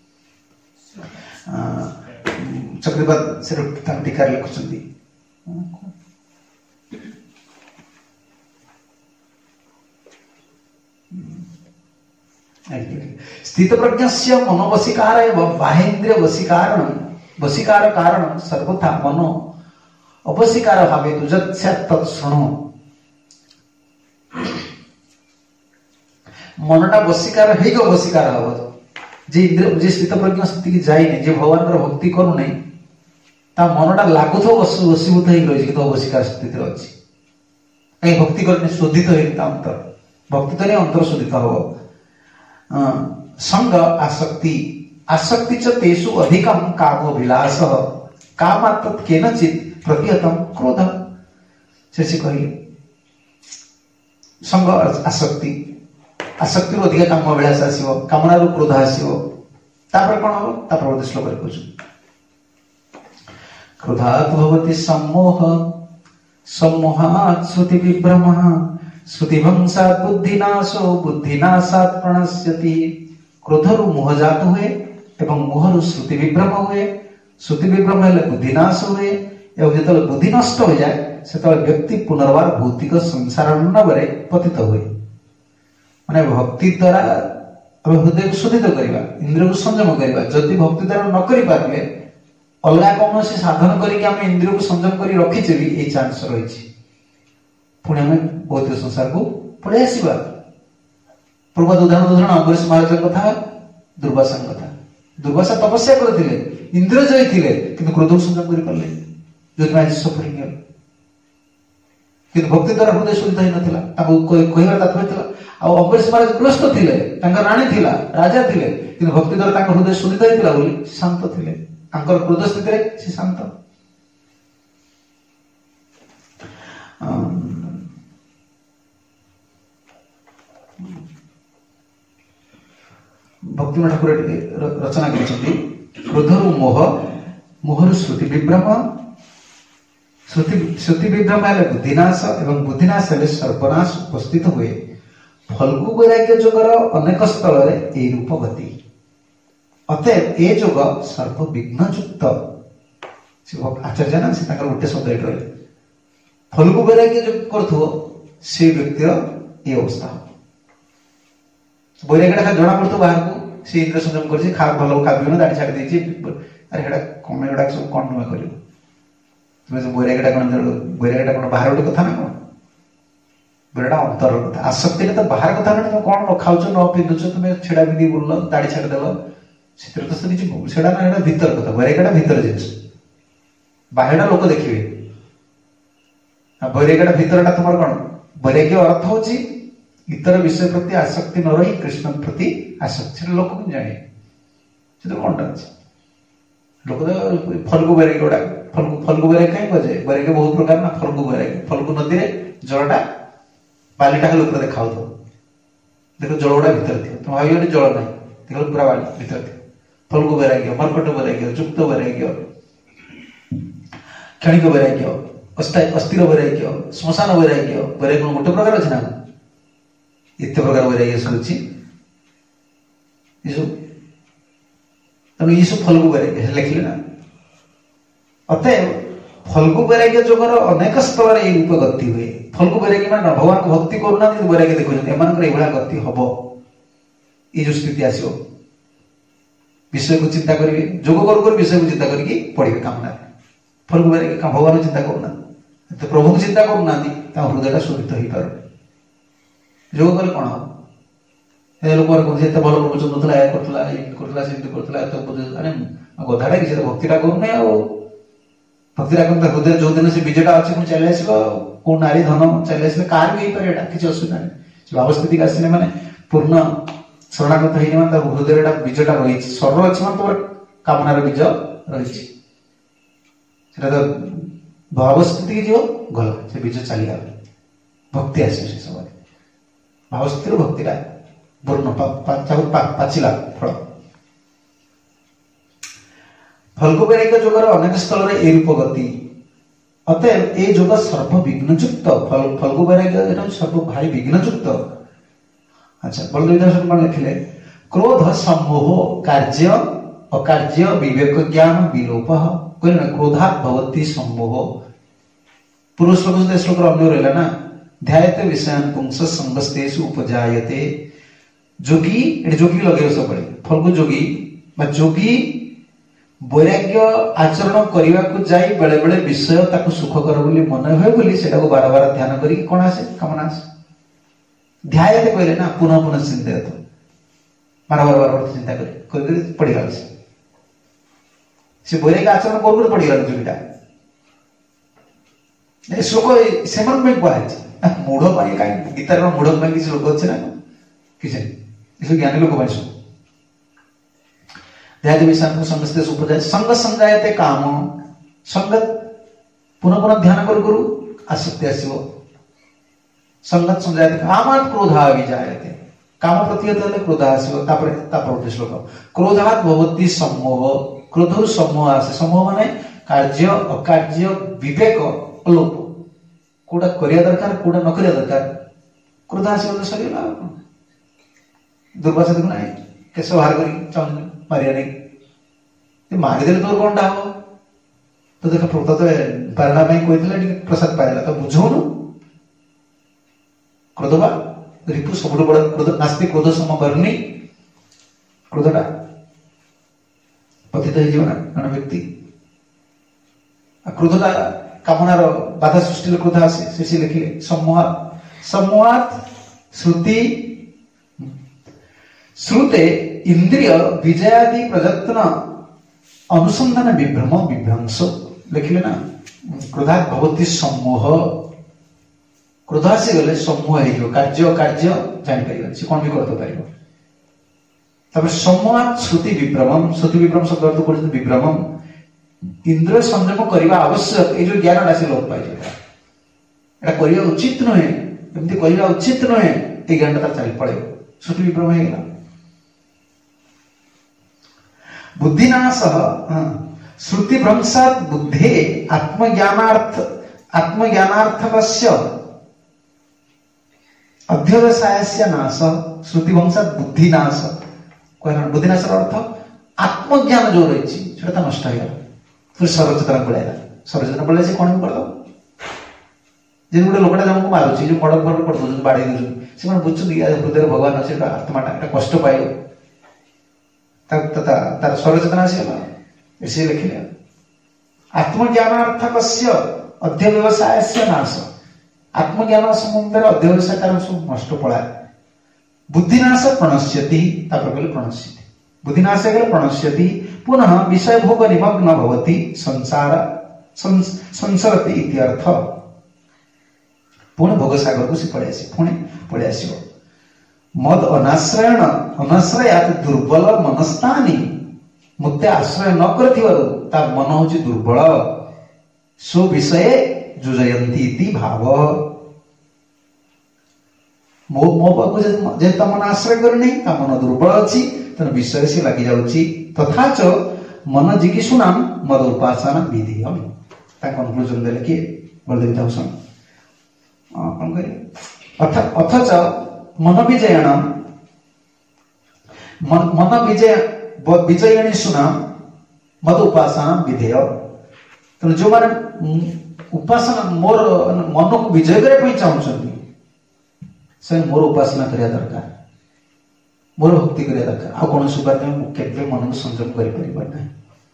ଚକ୍ରପାଦ ସେ ତାଙ୍କ ଟୀକାରେ ଲେଖୁଛନ୍ତି, स्थित प्रज्ञस्य मनोवशीकार एवं बाहेन्द्रिय वशीकारण वशीकार कारण सर्वथा मनो अवशीकार भावे तत्शृणु। मनटा वशीकार है अवशीकार हम जे इंद्रिय जे स्थित प्रज्ञ स्थिति की जाइने, जे भगवान भक्ति करू नहीं, ता मनटा लागु वशीभूत हो रही कि अवशीकार स्थिति अच्छी। कहीं भक्ति करने शोधित हो अंतर, भक्ति तो नहीं अंतर शोधित हम। संग आसक्ति आसक्ति च तेषु अधिकम कामोभिलाष कामात् केनचित् प्रतिहतम क्रोध। से कहले संग आसक्ति, आसक्ति अधिक कामोभिलाष आसो, कामना क्रोध आसो, तापर कौन हम तापर श्लोक कहते क्रोधात् भवति सम्मोह सम्मोहात् श्रुति विभ्रमः श्रुतिभंसात् बुद्धिनाशो बुद्धिनाशात् प्रणश्यति। क्रोधरु मोह जात हुए एवं मोहरु श्रुति विभ्रम हुए, श्रुति विभ्रम हेले बुद्धिनाश हुए एवं जितने बुद्धि नष्ट हो जाए से व्यक्ति पुनर्बार भौतिक संसार नवरे पतित हुए। माने भक्ति द्वारा हृदय को शोधित करवा, इंद्रिय को संयम करवा। जदि भक्ति द्वारा न करि पारबे अलगा कौन से साधन करके आम इंद्रिय को संयम कर रखीचे भी ये चांस रही, पुणी आम भौतिक संसार को पड़े आसवा। पूर्वाद उदाहरण उदाहरण अम्बरीश महाराज कथा, दुर्वासा कथा। दुर्वासा तपस्या करते इंद्रिय जय थे कि क्रोध को संयम कर पारे, जो आज सफरिंग है। कि भक्ति द्वारा हृदय शोधित हो नाला, कहबार तात्पर्य था। अम्बरीश महाराज ग्रस्त थे, राणी थी, राजा थे, कि भक्ति द्वारा हृदय शोधित होता शांत थे। क्रोध स्थित से शांत। भक्ति ठाकुर रचना कर क्रोधरु मोह मोहरु श्रुति विभ्रम श्रुति श्रुति विभ्रम है बुद्धिनाश एवं बुद्धिनाश है सर्वनाश उपस्थित हुए। फल्गु वैराग्य जोगर अनेक स्थल रूप गति। अतएव ए जोग सर्वविघ्नयुक्त। आचार्य ना से गोटे शब्द ये फल्गु वैराग्य जो कर से व्यक्तिर ये अवस्था। ବୈରାଗ୍ୟଟା ଖାଲି ଜଣା ପଡୁଥିବ ବାହାରକୁ, ସେ ଇନ୍ଦ୍ର ସଂଯମ କରିଛି, ଖା ଭଲ ଖାବିବ, ଦାଢି ଛାଡି ଦେଇଛି, ଆରେ ହେଟା କଣ ଏଗୁଡା ସବୁ କଣ ନୁଆ କରିବ? ତୁମେ ବୈରାଗ୍ୟଟା କଣ ବୈରାଗ୍ୟଟା କଣ ବାହାର ଗୋଟେ କଥା ନା କଣ? ବୈରାଗ୍ୟଟା ଅନ୍ତରର କଥା। ଆସକ୍ତିଟା ତ ବାହାର କଥା ନୁହେଁ। ତମେ କଣ ନ ଖାଉଛ ନ ପିନ୍ଧୁଛ, ତୁମେ ଛିଡା ପିନ୍ଧି ବୁଲିଲ, ଦାଢି ଛାଡିଦେଲ, ସେଥିରେ ତ ସେ କିଛି ସେଟା ନା, ଏଟା ଭିତର କଥା। ବୈରାଗ୍ୟଟା ଭିତର ଜିନିଷ, ବାହାରଟା ଲୋକ ଦେଖିବେ। ଆଉ ବୈରାଗ୍ୟଟା ଭିତରଟା ତମର କଣ? ବୈରାଗ୍ୟ ଅର୍ଥ ହଉଛି ଇତର ବିଷୟ ପ୍ରତି ଆସକ୍ତି ନ ରହି କୃଷ୍ଣ ପ୍ରତି ଆସକ୍ତି। ସେଟା ଲୋକ କେମିତି ଜାଣିବେ? ସେଟା କଣଟା ଅଛି? ଲୋକ ତ ଫଲ୍ଗୁ ବୈରାଗ୍ୟ ଗୁଡା, ଫଲ୍ଗୁ ଫଲ୍ଗୁ ବୈରାଗ୍ୟ କାହିଁ କୁହାଯାଏ? ବୈରାଗ୍ୟ ବହୁତ ପ୍ରକାର ନା। ଫଲ୍ଗୁ ବୈରାଗ୍ୟ, ଫଲ୍ଗୁ ନଦୀରେ ଜଳଟା ବାଲିଟା ଖାଲି ଉପରେ ଦେଖାଉଥିବ, ଦେଖ ଜଳ ଗୁଡା ଭିତରେ ଥିବ, ତମେ ଭାବିବ ଜଳ ନାହିଁ, ଦେଖ ପୁରା ବାଲି ଭିତରେ ଥିବ। ଫଲ୍ଗୁ ବୈରାଗ୍ୟ, ମର୍କଟ ବୈରାଗ୍ୟ, ଯୁକ୍ତ ବୈରାଗ୍ୟ, କ୍ଷଣିକ ବୈରାଗ୍ୟ, ଅସ୍ଥିର ବୈରାଗ୍ୟ, ଶ୍ମଶାନ ବୈରାଗ୍ୟ। ବୈରାଗ୍ୟ ଗୋଟେ ପ୍ରକାର ଅଛି ନା? ଏତେ ପ୍ରକାର ବୈରାଗ୍ୟ ସବୁ ଅଛି ଏସବୁ। ତେଣୁ ଏସବୁ ଫଲ୍ଗୁ ବୈରାଗ୍ୟ ଲେଖିଲେ ନା। ଅତଏବ ଫଲ୍ଗୁ ବୈରାଗ୍ୟ ଯୋଗର ଅନେକ ସ୍ତରରେ ଏଇ ରୂପ ଗତି ହୁଏ। ଫଲ୍ଗୁ ବୈରାଗ୍ୟ ମାନେ ଭଗବାନଙ୍କୁ ଭକ୍ତି କରୁନାହାନ୍ତି, ବୈରାଗ୍ୟ ଦେଖୁଛନ୍ତି, ଏମାନଙ୍କର ଏଇଭଳିଆ ଗତି ହବ। ଏଇ ଯୋଉ ସ୍ଥିତି ଆସିବ, ବିଷୟକୁ ଚିନ୍ତା କରିବେ, ଯୋଗ କରୁ କରୁ ବିଷୟକୁ ଚିନ୍ତା କରିକି ପଢିବେ କାମନାରେ। ଫଲ୍ଗୁ ବୈରାଗ୍ୟ ଭଗବାନଙ୍କୁ ଚିନ୍ତା କରୁନାହାନ୍ତି, ପ୍ରଭୁଙ୍କୁ ଚିନ୍ତା କରୁନାହାନ୍ତି, ତାଙ୍କ ହୃଦୟଟା ଶୋଭିତ ହେଇପାରୁନି। ଯୋଗ କଲେ କଣ ହବ? ଏ ଲୋକମାନେ କହୁଛି ଏତେ ଭଲ ପ୍ରବଚନ ଦଉଥିଲା, ଏହା କରୁଥିଲା, ଏମିତି କରୁଥିଲା, ସେମିତି କରୁଥିଲା, ଏତେ ଆରେ ଗଧାଟା କିଛି ଭକ୍ତିଟା କରୁନି। ଆଉ ଭକ୍ତିଟା କରୁ, ହୃଦୟ ଯୋଉଦିନ ସେ ବୀଜଟା ଅଛି ପୁଣି ଚାଲି ଆସିବ। କୋଉ ନାରୀ ଧନ ଚାଲି ଆସିଲେ କାହାର ବି ହେଇପାରେ, ଏଟା କିଛି ଅସୁବିଧା ନାହିଁ। ସେ ଭାବସ୍ଥିତିକି ଆସିଲେ ମାନେ ପୂର୍ଣ୍ଣ ଶରଣାଗତ ହେଇନି ମାନେ ତା ହୃଦୟରେ ଏଟା ବୀଜଟା ରହିଛି। ସ୍ୱର ଅଛି ମାନେ ତୋର କାମନାର ବୀଜ ରହିଛି। ସେଟା ତ ଭାବସ୍ଥିତିକି ଯିବ, ଗଲା, ସେ ବୀଜ ଚାଲିଗଲା, ଭକ୍ତି ଆସିବ ସେ ସମୟରେ। ଭାବସ୍ଥିତିରୁ ଭକ୍ତିଟା ପୂର୍ଣ୍ଣ ପାଚିଲା ଫଳ। ଫଲ୍ଗୁ ବୈରାଗ୍ୟ ଯୋଗର ଅନେକ ସ୍ଥଳରେ এই রূপ গতি। অতএব এই যোগ সর্ববিঘ্নযুক্ত। ফল্গু বৈরাগ্য এটা সর্ব ভারী বিঘ্নযুক্ত। আচ্ছা, বলদেব কଣ ଲେଖିଲେ? ক্রোধ সম্মোহ କାର୍ଯ୍ୟ ଅକାର୍ଯ୍ୟ ବିବେକ ଜ୍ଞାନ ବିଲୋପ। କହିଲେ ନା, କ୍ରୋଧାତ୍ ଭବତି ସମ୍ମୋହ। ପୂର୍ବ ଶ୍ଲୋକ ଏ ଶ୍ଲୋକର ଅନ୍ୟ ରହିଲା ନା, ଧ୍ୟାୟତେ ବିଷୟାନ୍ ପୁଂସ ସଙ୍ଗସ୍ତେଷୁ ଉପଜାୟତେ। ଯୋଗୀ, ଏଠି ଯୋଗୀ ଲଗେଇବ ସବୁବେଳେ। ଫଲ୍ଗୁ ଯୋଗୀ ବା ଯୋଗୀ ବୈରାଗ୍ୟ ଆଚରଣ କରିବାକୁ ଯାଇ ବେଳେ ବେଳେ ବିଷୟ ତାକୁ ସୁଖକର ବୋଲି ମନେ ହୁଏ ବୋଲି ସେଟାକୁ ବାର ବାର ଧ୍ୟାନ କରିକି କଣ ଆସେ? କାମନା ଆସେ। ଧ୍ୟାୟତେ କହିଲେ ନା, ପୁନଃ ପୁନଃ ଚିନ୍ତୟତେ, ବାର ବାର ବାର ଚିନ୍ତା କରି କରି ପଡିଗଲା। ସେ ସେ ବୈରାଗ୍ୟ ଆଚରଣ କରୁ କରୁ ପଡିଗଲା ଯୋଗୀଟା। ଏ ଶ୍ଲୋକ ସେମାନଙ୍କ ପାଇଁ କୁହାଯାଇଛି, ମୂଢ ପାଇଁ। କାହିଁ ଗୀତାର ମୂଢ ପାଇଁ କିଛି ଲୋକ ଅଛି ନା? କିଛି ନାହିଁ, ଏସବୁ ଜ୍ଞାନୀ ଲୋକ ପାଇଁ ସବୁ। ସମସ୍ତେ ଉପଯାଏ ସଙ୍ଗ ସଂଜାୟତେ କାମ। ସଙ୍ଗ ପୁନଃ ପୁନଃ ଧ୍ୟାନ କରୁ କରୁ ଆସକ୍ତି ଆସିବ। ସଙ୍ଗତ ସଂଜାୟତେ କାମାତ୍ କ୍ରୋଧା ବିଜାୟତେ। କାମ ପ୍ରତିହତ ହେଲେ କ୍ରୋଧ ଆସିବ। ତାପରେ ତାପରେ ଶ୍ଲୋକ, କ୍ରୋଧାତ୍ ଭବତି ସମ୍ମୋହ। କ୍ରୋଧରୁ ସମ୍ମୋହ ଆସେ। ସମ୍ମୋହ ମାନେ କାର୍ଯ୍ୟ ଅକାର୍ଯ୍ୟ ବିବେକ ଅଲୋପ। କୋଉଟା କରିବା ଦରକାର, କୋଉଟା ନ କରିବା ଦରକାର, କ୍ରୋଧ ଆସିବ ତ ସରିଗଲା। ଆଉ କଣ? ଦୁର୍ବାସା ଦେଖୁ ନାହିଁ, କେଶ ବାହାର କରି ଚାହୁଁଛନ୍ତି ମାରିବା ନେଇ, ମାରିଦେଲେ ତୋର କଣଟା ହବ? ତ ଦେଖ, ତତେ ପାରଣା ପାଇଁ କହିଥିଲେ, ଟିକେ ପ୍ରସାଦ ପାଇଲା, ତ ବୁଝଉନୁ। କ୍ରୋଧ ବା ରିପୁ ସବୁଠୁ ବଡ କ୍ରୋଧ। ନାସ୍ତି କ୍ରୋଧ ସମ ବର୍ଣ୍ଣି। କ୍ରୋଧଟା ପତିତ ହେଇଯିବ ନା ଜଣେ ବ୍ୟକ୍ତି। କ୍ରୋଧଟା କାମନାର ବାଧା ସୃଷ୍ଟିରେ କ୍ରୋଧ ଆସେ। ସେ ସେ ଲେଖିଲେ ସମ୍ମୋହାତ୍। ସମ୍ମୋହାତ୍ ଶ୍ରୁତି ଶ୍ରୁତେ ଇନ୍ଦ୍ରିୟ ବିଜୟାଦି ପ୍ରଯତ୍ନ ଅନୁସନ୍ଧାନ ବିଭ୍ରମ ବିଭ୍ରଂଶ। ଲେଖିଲେ ନା, କ୍ରୋଧାତ୍ ଭବତି ସମ୍ମୋହ। କ୍ରୋଧ ଆସିଗଲେ ସମ୍ମୋହ ହେଇଯିବ, କାର୍ଯ୍ୟ କାର୍ଯ୍ୟ ଜାଣିପାରିବନି, ସେ କଣ ବି କରିପାରିବ। ତାପରେ ସମ୍ମୋହାତ୍ ଶ୍ରୁତି ବିଭ୍ରମମ୍। ଶ୍ରୁତି ବିଭ୍ରମ ଶବ୍ଦ ଅର୍ଥ କରୁଛନ୍ତି ବିଭ୍ରମମ୍। ଇନ୍ଦ୍ରିୟ ସଂଯମ କରିବା ଆବଶ୍ୟକ। ଏଇ ଯୋଉ ଜ୍ଞାନଟା ସେ ଲୋପ ପାଇଯିବ। ଏଟା କରିବା ଉଚିତ ନୁହେଁ, ଏମିତି କରିବା ଉଚିତ ନୁହେଁ, ଏଇ ଜ୍ଞାନଟା ତାର ଚାଲି ପଳେଇବ। ଶ୍ରୁତି ବିଭ୍ରମ ହେଇଗଲା। ବୁଦ୍ଧିନାଶ ଶ୍ରୁତି ଭ୍ରଂଶାତ୍ ବୁଦ୍ଧେ ଆତ୍ମଜ୍ଞାନାର୍ଥ ଆତ୍ମଜ୍ଞାନାର୍ଥକସ୍ୟ ଅଧ୍ୟବସାୟସ୍ୟ ନାଶ। ଶ୍ରୁତି ଭ୍ରଂଶାତ୍ ବୁଦ୍ଧିନାଶ। କହିଲା, ବୁଦ୍ଧିନାଶର ଅର୍ଥ ଆତ୍ମଜ୍ଞାନ ଯୋଉ ରହିଛି ସେଟା ତ ନଷ୍ଟ ହେଇଗଲା। ସର୍ବଚେତନା ପଳେଇଲା। ସର୍ବଚେତନା ପଳେଇଲେ ସେ କଣ ବି କରିଦବ। ଯେମିତି ଗୋଟେ ଲୋକଟା ଜଣକୁ ମାରୁଛି, ଯୋଉ ମର୍ଡର ଫର୍ଡର କରିଦଉଛନ୍ତି, ବାଡେଇ ଦଉଛନ୍ତି, ସେମାନେ ବୁଝୁଛନ୍ତି ହୃଦୟରେ ଭଗବାନ ଅଛି, ଆତ୍ମାଟା ଏଟା କଷ୍ଟ ପାଇବ, ତାର ସ୍ୱରଚେତନା ଆସିଗଲା। ସେ ଲେଖିଲେ ଆତ୍ମଜ୍ଞାନାର୍ଥକସ୍ୟ ଅଧ୍ୟବସାୟସ୍ୟ ନାଶ। ଆତ୍ମଜ୍ଞାନ ସମ୍ବନ୍ଧରେ ଅଧ୍ୟବସାୟ ତାର ସବୁ ନଷ୍ଟ ପଳାଏ। ବୁଦ୍ଧିନାଶ ପ୍ରଣଶ୍ୟତି, ତାପରେ କହିଲେ ପ୍ରଣଶ୍ୟତି, ବୁଦ୍ଧିନାଶ ହେଇଗଲେ ପ୍ରଣଶ୍ୟତି, ପୁନଃ ବିଷୟ ଭୋଗ ନିମଗ୍ନ ଭବତି ସଂସାର ସଂସରତି ଇତ୍ୟର୍ଥ। ପୁଣି ଭୋଗ ସାଗରକୁ ସେ ପଳେଇ ଆସିବ, ପୁଣି ପଳେଇ ଆସିବ। ମଦ ଅନାଶ୍ରୟଣ ଅନାଶ୍ରୟାତ ଦୁର୍ବଳ ମନସ୍ଥାନୀ, ମୋତେ ଆଶ୍ରୟ ନ କରିଥିବାରୁ ତା ମନ ହଉଛି ଦୁର୍ବଳ। ସୋ ବିଷୟ ଯୁଜୟନ୍ତି ଇତି ଭାବ। ମୋ ମୋ ପାଖକୁ ଯେହେତୁ ତା ମନ ଆଶ୍ରୟ କରୁନି, ତା ମନ ଦୁର୍ବଳ ଅଛି, ତେଣୁ ବିଷୟରେ ସେ ଲାଗି ଯାଉଛି। ତଥାଚ ମନ ଜିଜ୍ଞାସୁନାମ ମଦ ଉପାସନା ବିଧିୟମ୍। ତା କନକ୍ଲୁଜନ ଦେଲେ କିଏ? ବଳଦେବ ଦାସ। କଣ କହିଲେ? ଅଥଚ ମନ ବିଜୟଣ ମନ ବିଜୟ ବିଜୟଣୀ ସୁନାମ ମଦ ଉପାସନା ବିଧେୟ। ତେଣୁ ଯୋଉମାନେ ଉପାସନା ମୋର ମନକୁ ବିଜୟ କରିବା ପାଇଁ ଚାହୁଁଛନ୍ତି, ସେମାନେ ମୋର ଉପାସନା କରିବା ଦରକାର, ମୋର ଭକ୍ତି କରିବା ଦରକାର। ଆଉ କୌଣସି ଉପାୟରେ ମୁଁ କେବେ ମନକୁ ସଂଯମ କରିପାରିବ ନାହିଁ।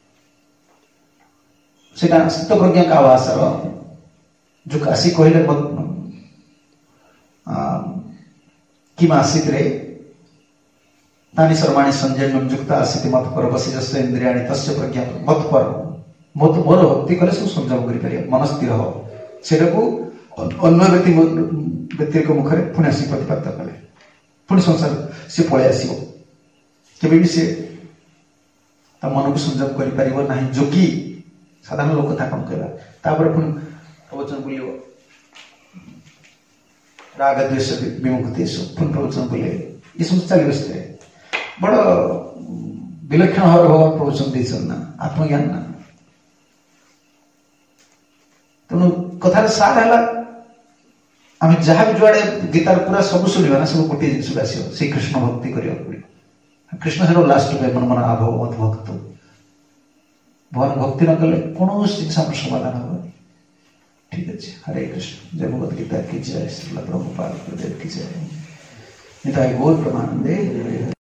ସେଟା ସ୍ଥିତ ପ୍ରଜ୍ଞା କା ଭାଷାର ଯୋଉ ଆସି କହିଲେ କିମ୍ ଆସିତରେ ତାନି ସର୍ବାଣୀ ସଂଯମ ଯୁକ୍ତ ଆସିତି ମତପର ବସିଜସ୍ୟ ଇନ୍ଦ୍ରିୟାଣୀ ତସ୍ୟ ପ୍ରଜ୍ଞା ମତପର। ମୋର ଭକ୍ତି କଲେ ସବୁ ସଂଯମ କରିପାରିବ, ମନ ସ୍ଥିର ହବ। ସେଟାକୁ ଅନ୍ୟ ବ୍ୟକ୍ତି ବ୍ୟକ୍ତିଙ୍କ ମୁଖରେ ପୁଣି ଆସି ପ୍ରତିପାଦିତ କଲେ, ପୁଣି ସଂସାର ସେ ପଳେଇ ଆସିବ। କେବେ ବି ସେ ତା ମନକୁ ସଂଯମ କରିପାରିବ ନାହିଁ। ଯୋଗୀ ସାଧାରଣ ଲୋକ କଥା କଣ କହିବା। ତାପରେ ପୁଣି ପ୍ରବଚନ ବୁଲିବ, ରାଗ ଦ୍ୱେଷ ବିମୁକ୍ତି, ପୁଣି ପ୍ରବଚନ ବୁଲେଇବ, ଏସବୁ ଚାଲିବ। ସେଥିରେ ବଡ ବିଲକ୍ଷଣ ଭାବରେ ଭଗବାନ ପ୍ରବଚନ ଦେଇଛନ୍ତି ନା, ଆତ୍ମଜ୍ଞାନ ନା। ତେଣୁ କଥାର ସାର ହେଲା, ଆମେ ଯାହା ବି ଯୁଆଡେ ଗୀତାର ପୁରା ସବୁ ଶୁଣିବା ନା, ସବୁ ଗୋଟିଏ ଜିନିଷକୁ ଆସିବ, ସେଇ କୃଷ୍ଣ ଭକ୍ତି କରିବାକୁ ପଡିବ। କୃଷ୍ଣ ସେଟା ଲାଷ୍ଟ ମନ ମନ ଆଭବ ମତ ଭକ୍ତ। ଭଗବାନ ଭକ୍ତି ନ କଲେ କୌଣସି ଜିନିଷ ଆମର ସମାଧାନ ହବନି। ଠିକ ଅଛି, ହରେ କୃଷ୍ଣ। ଜୟ ଭଗବତ ଗୀତା କି ଜୟ, ଶ୍ରୀଲ ପ୍ରଭୁପାଦ କି ଜୟ। ନିତାଇ ଗୌର ପ୍ରେମାନନ୍ଦେ।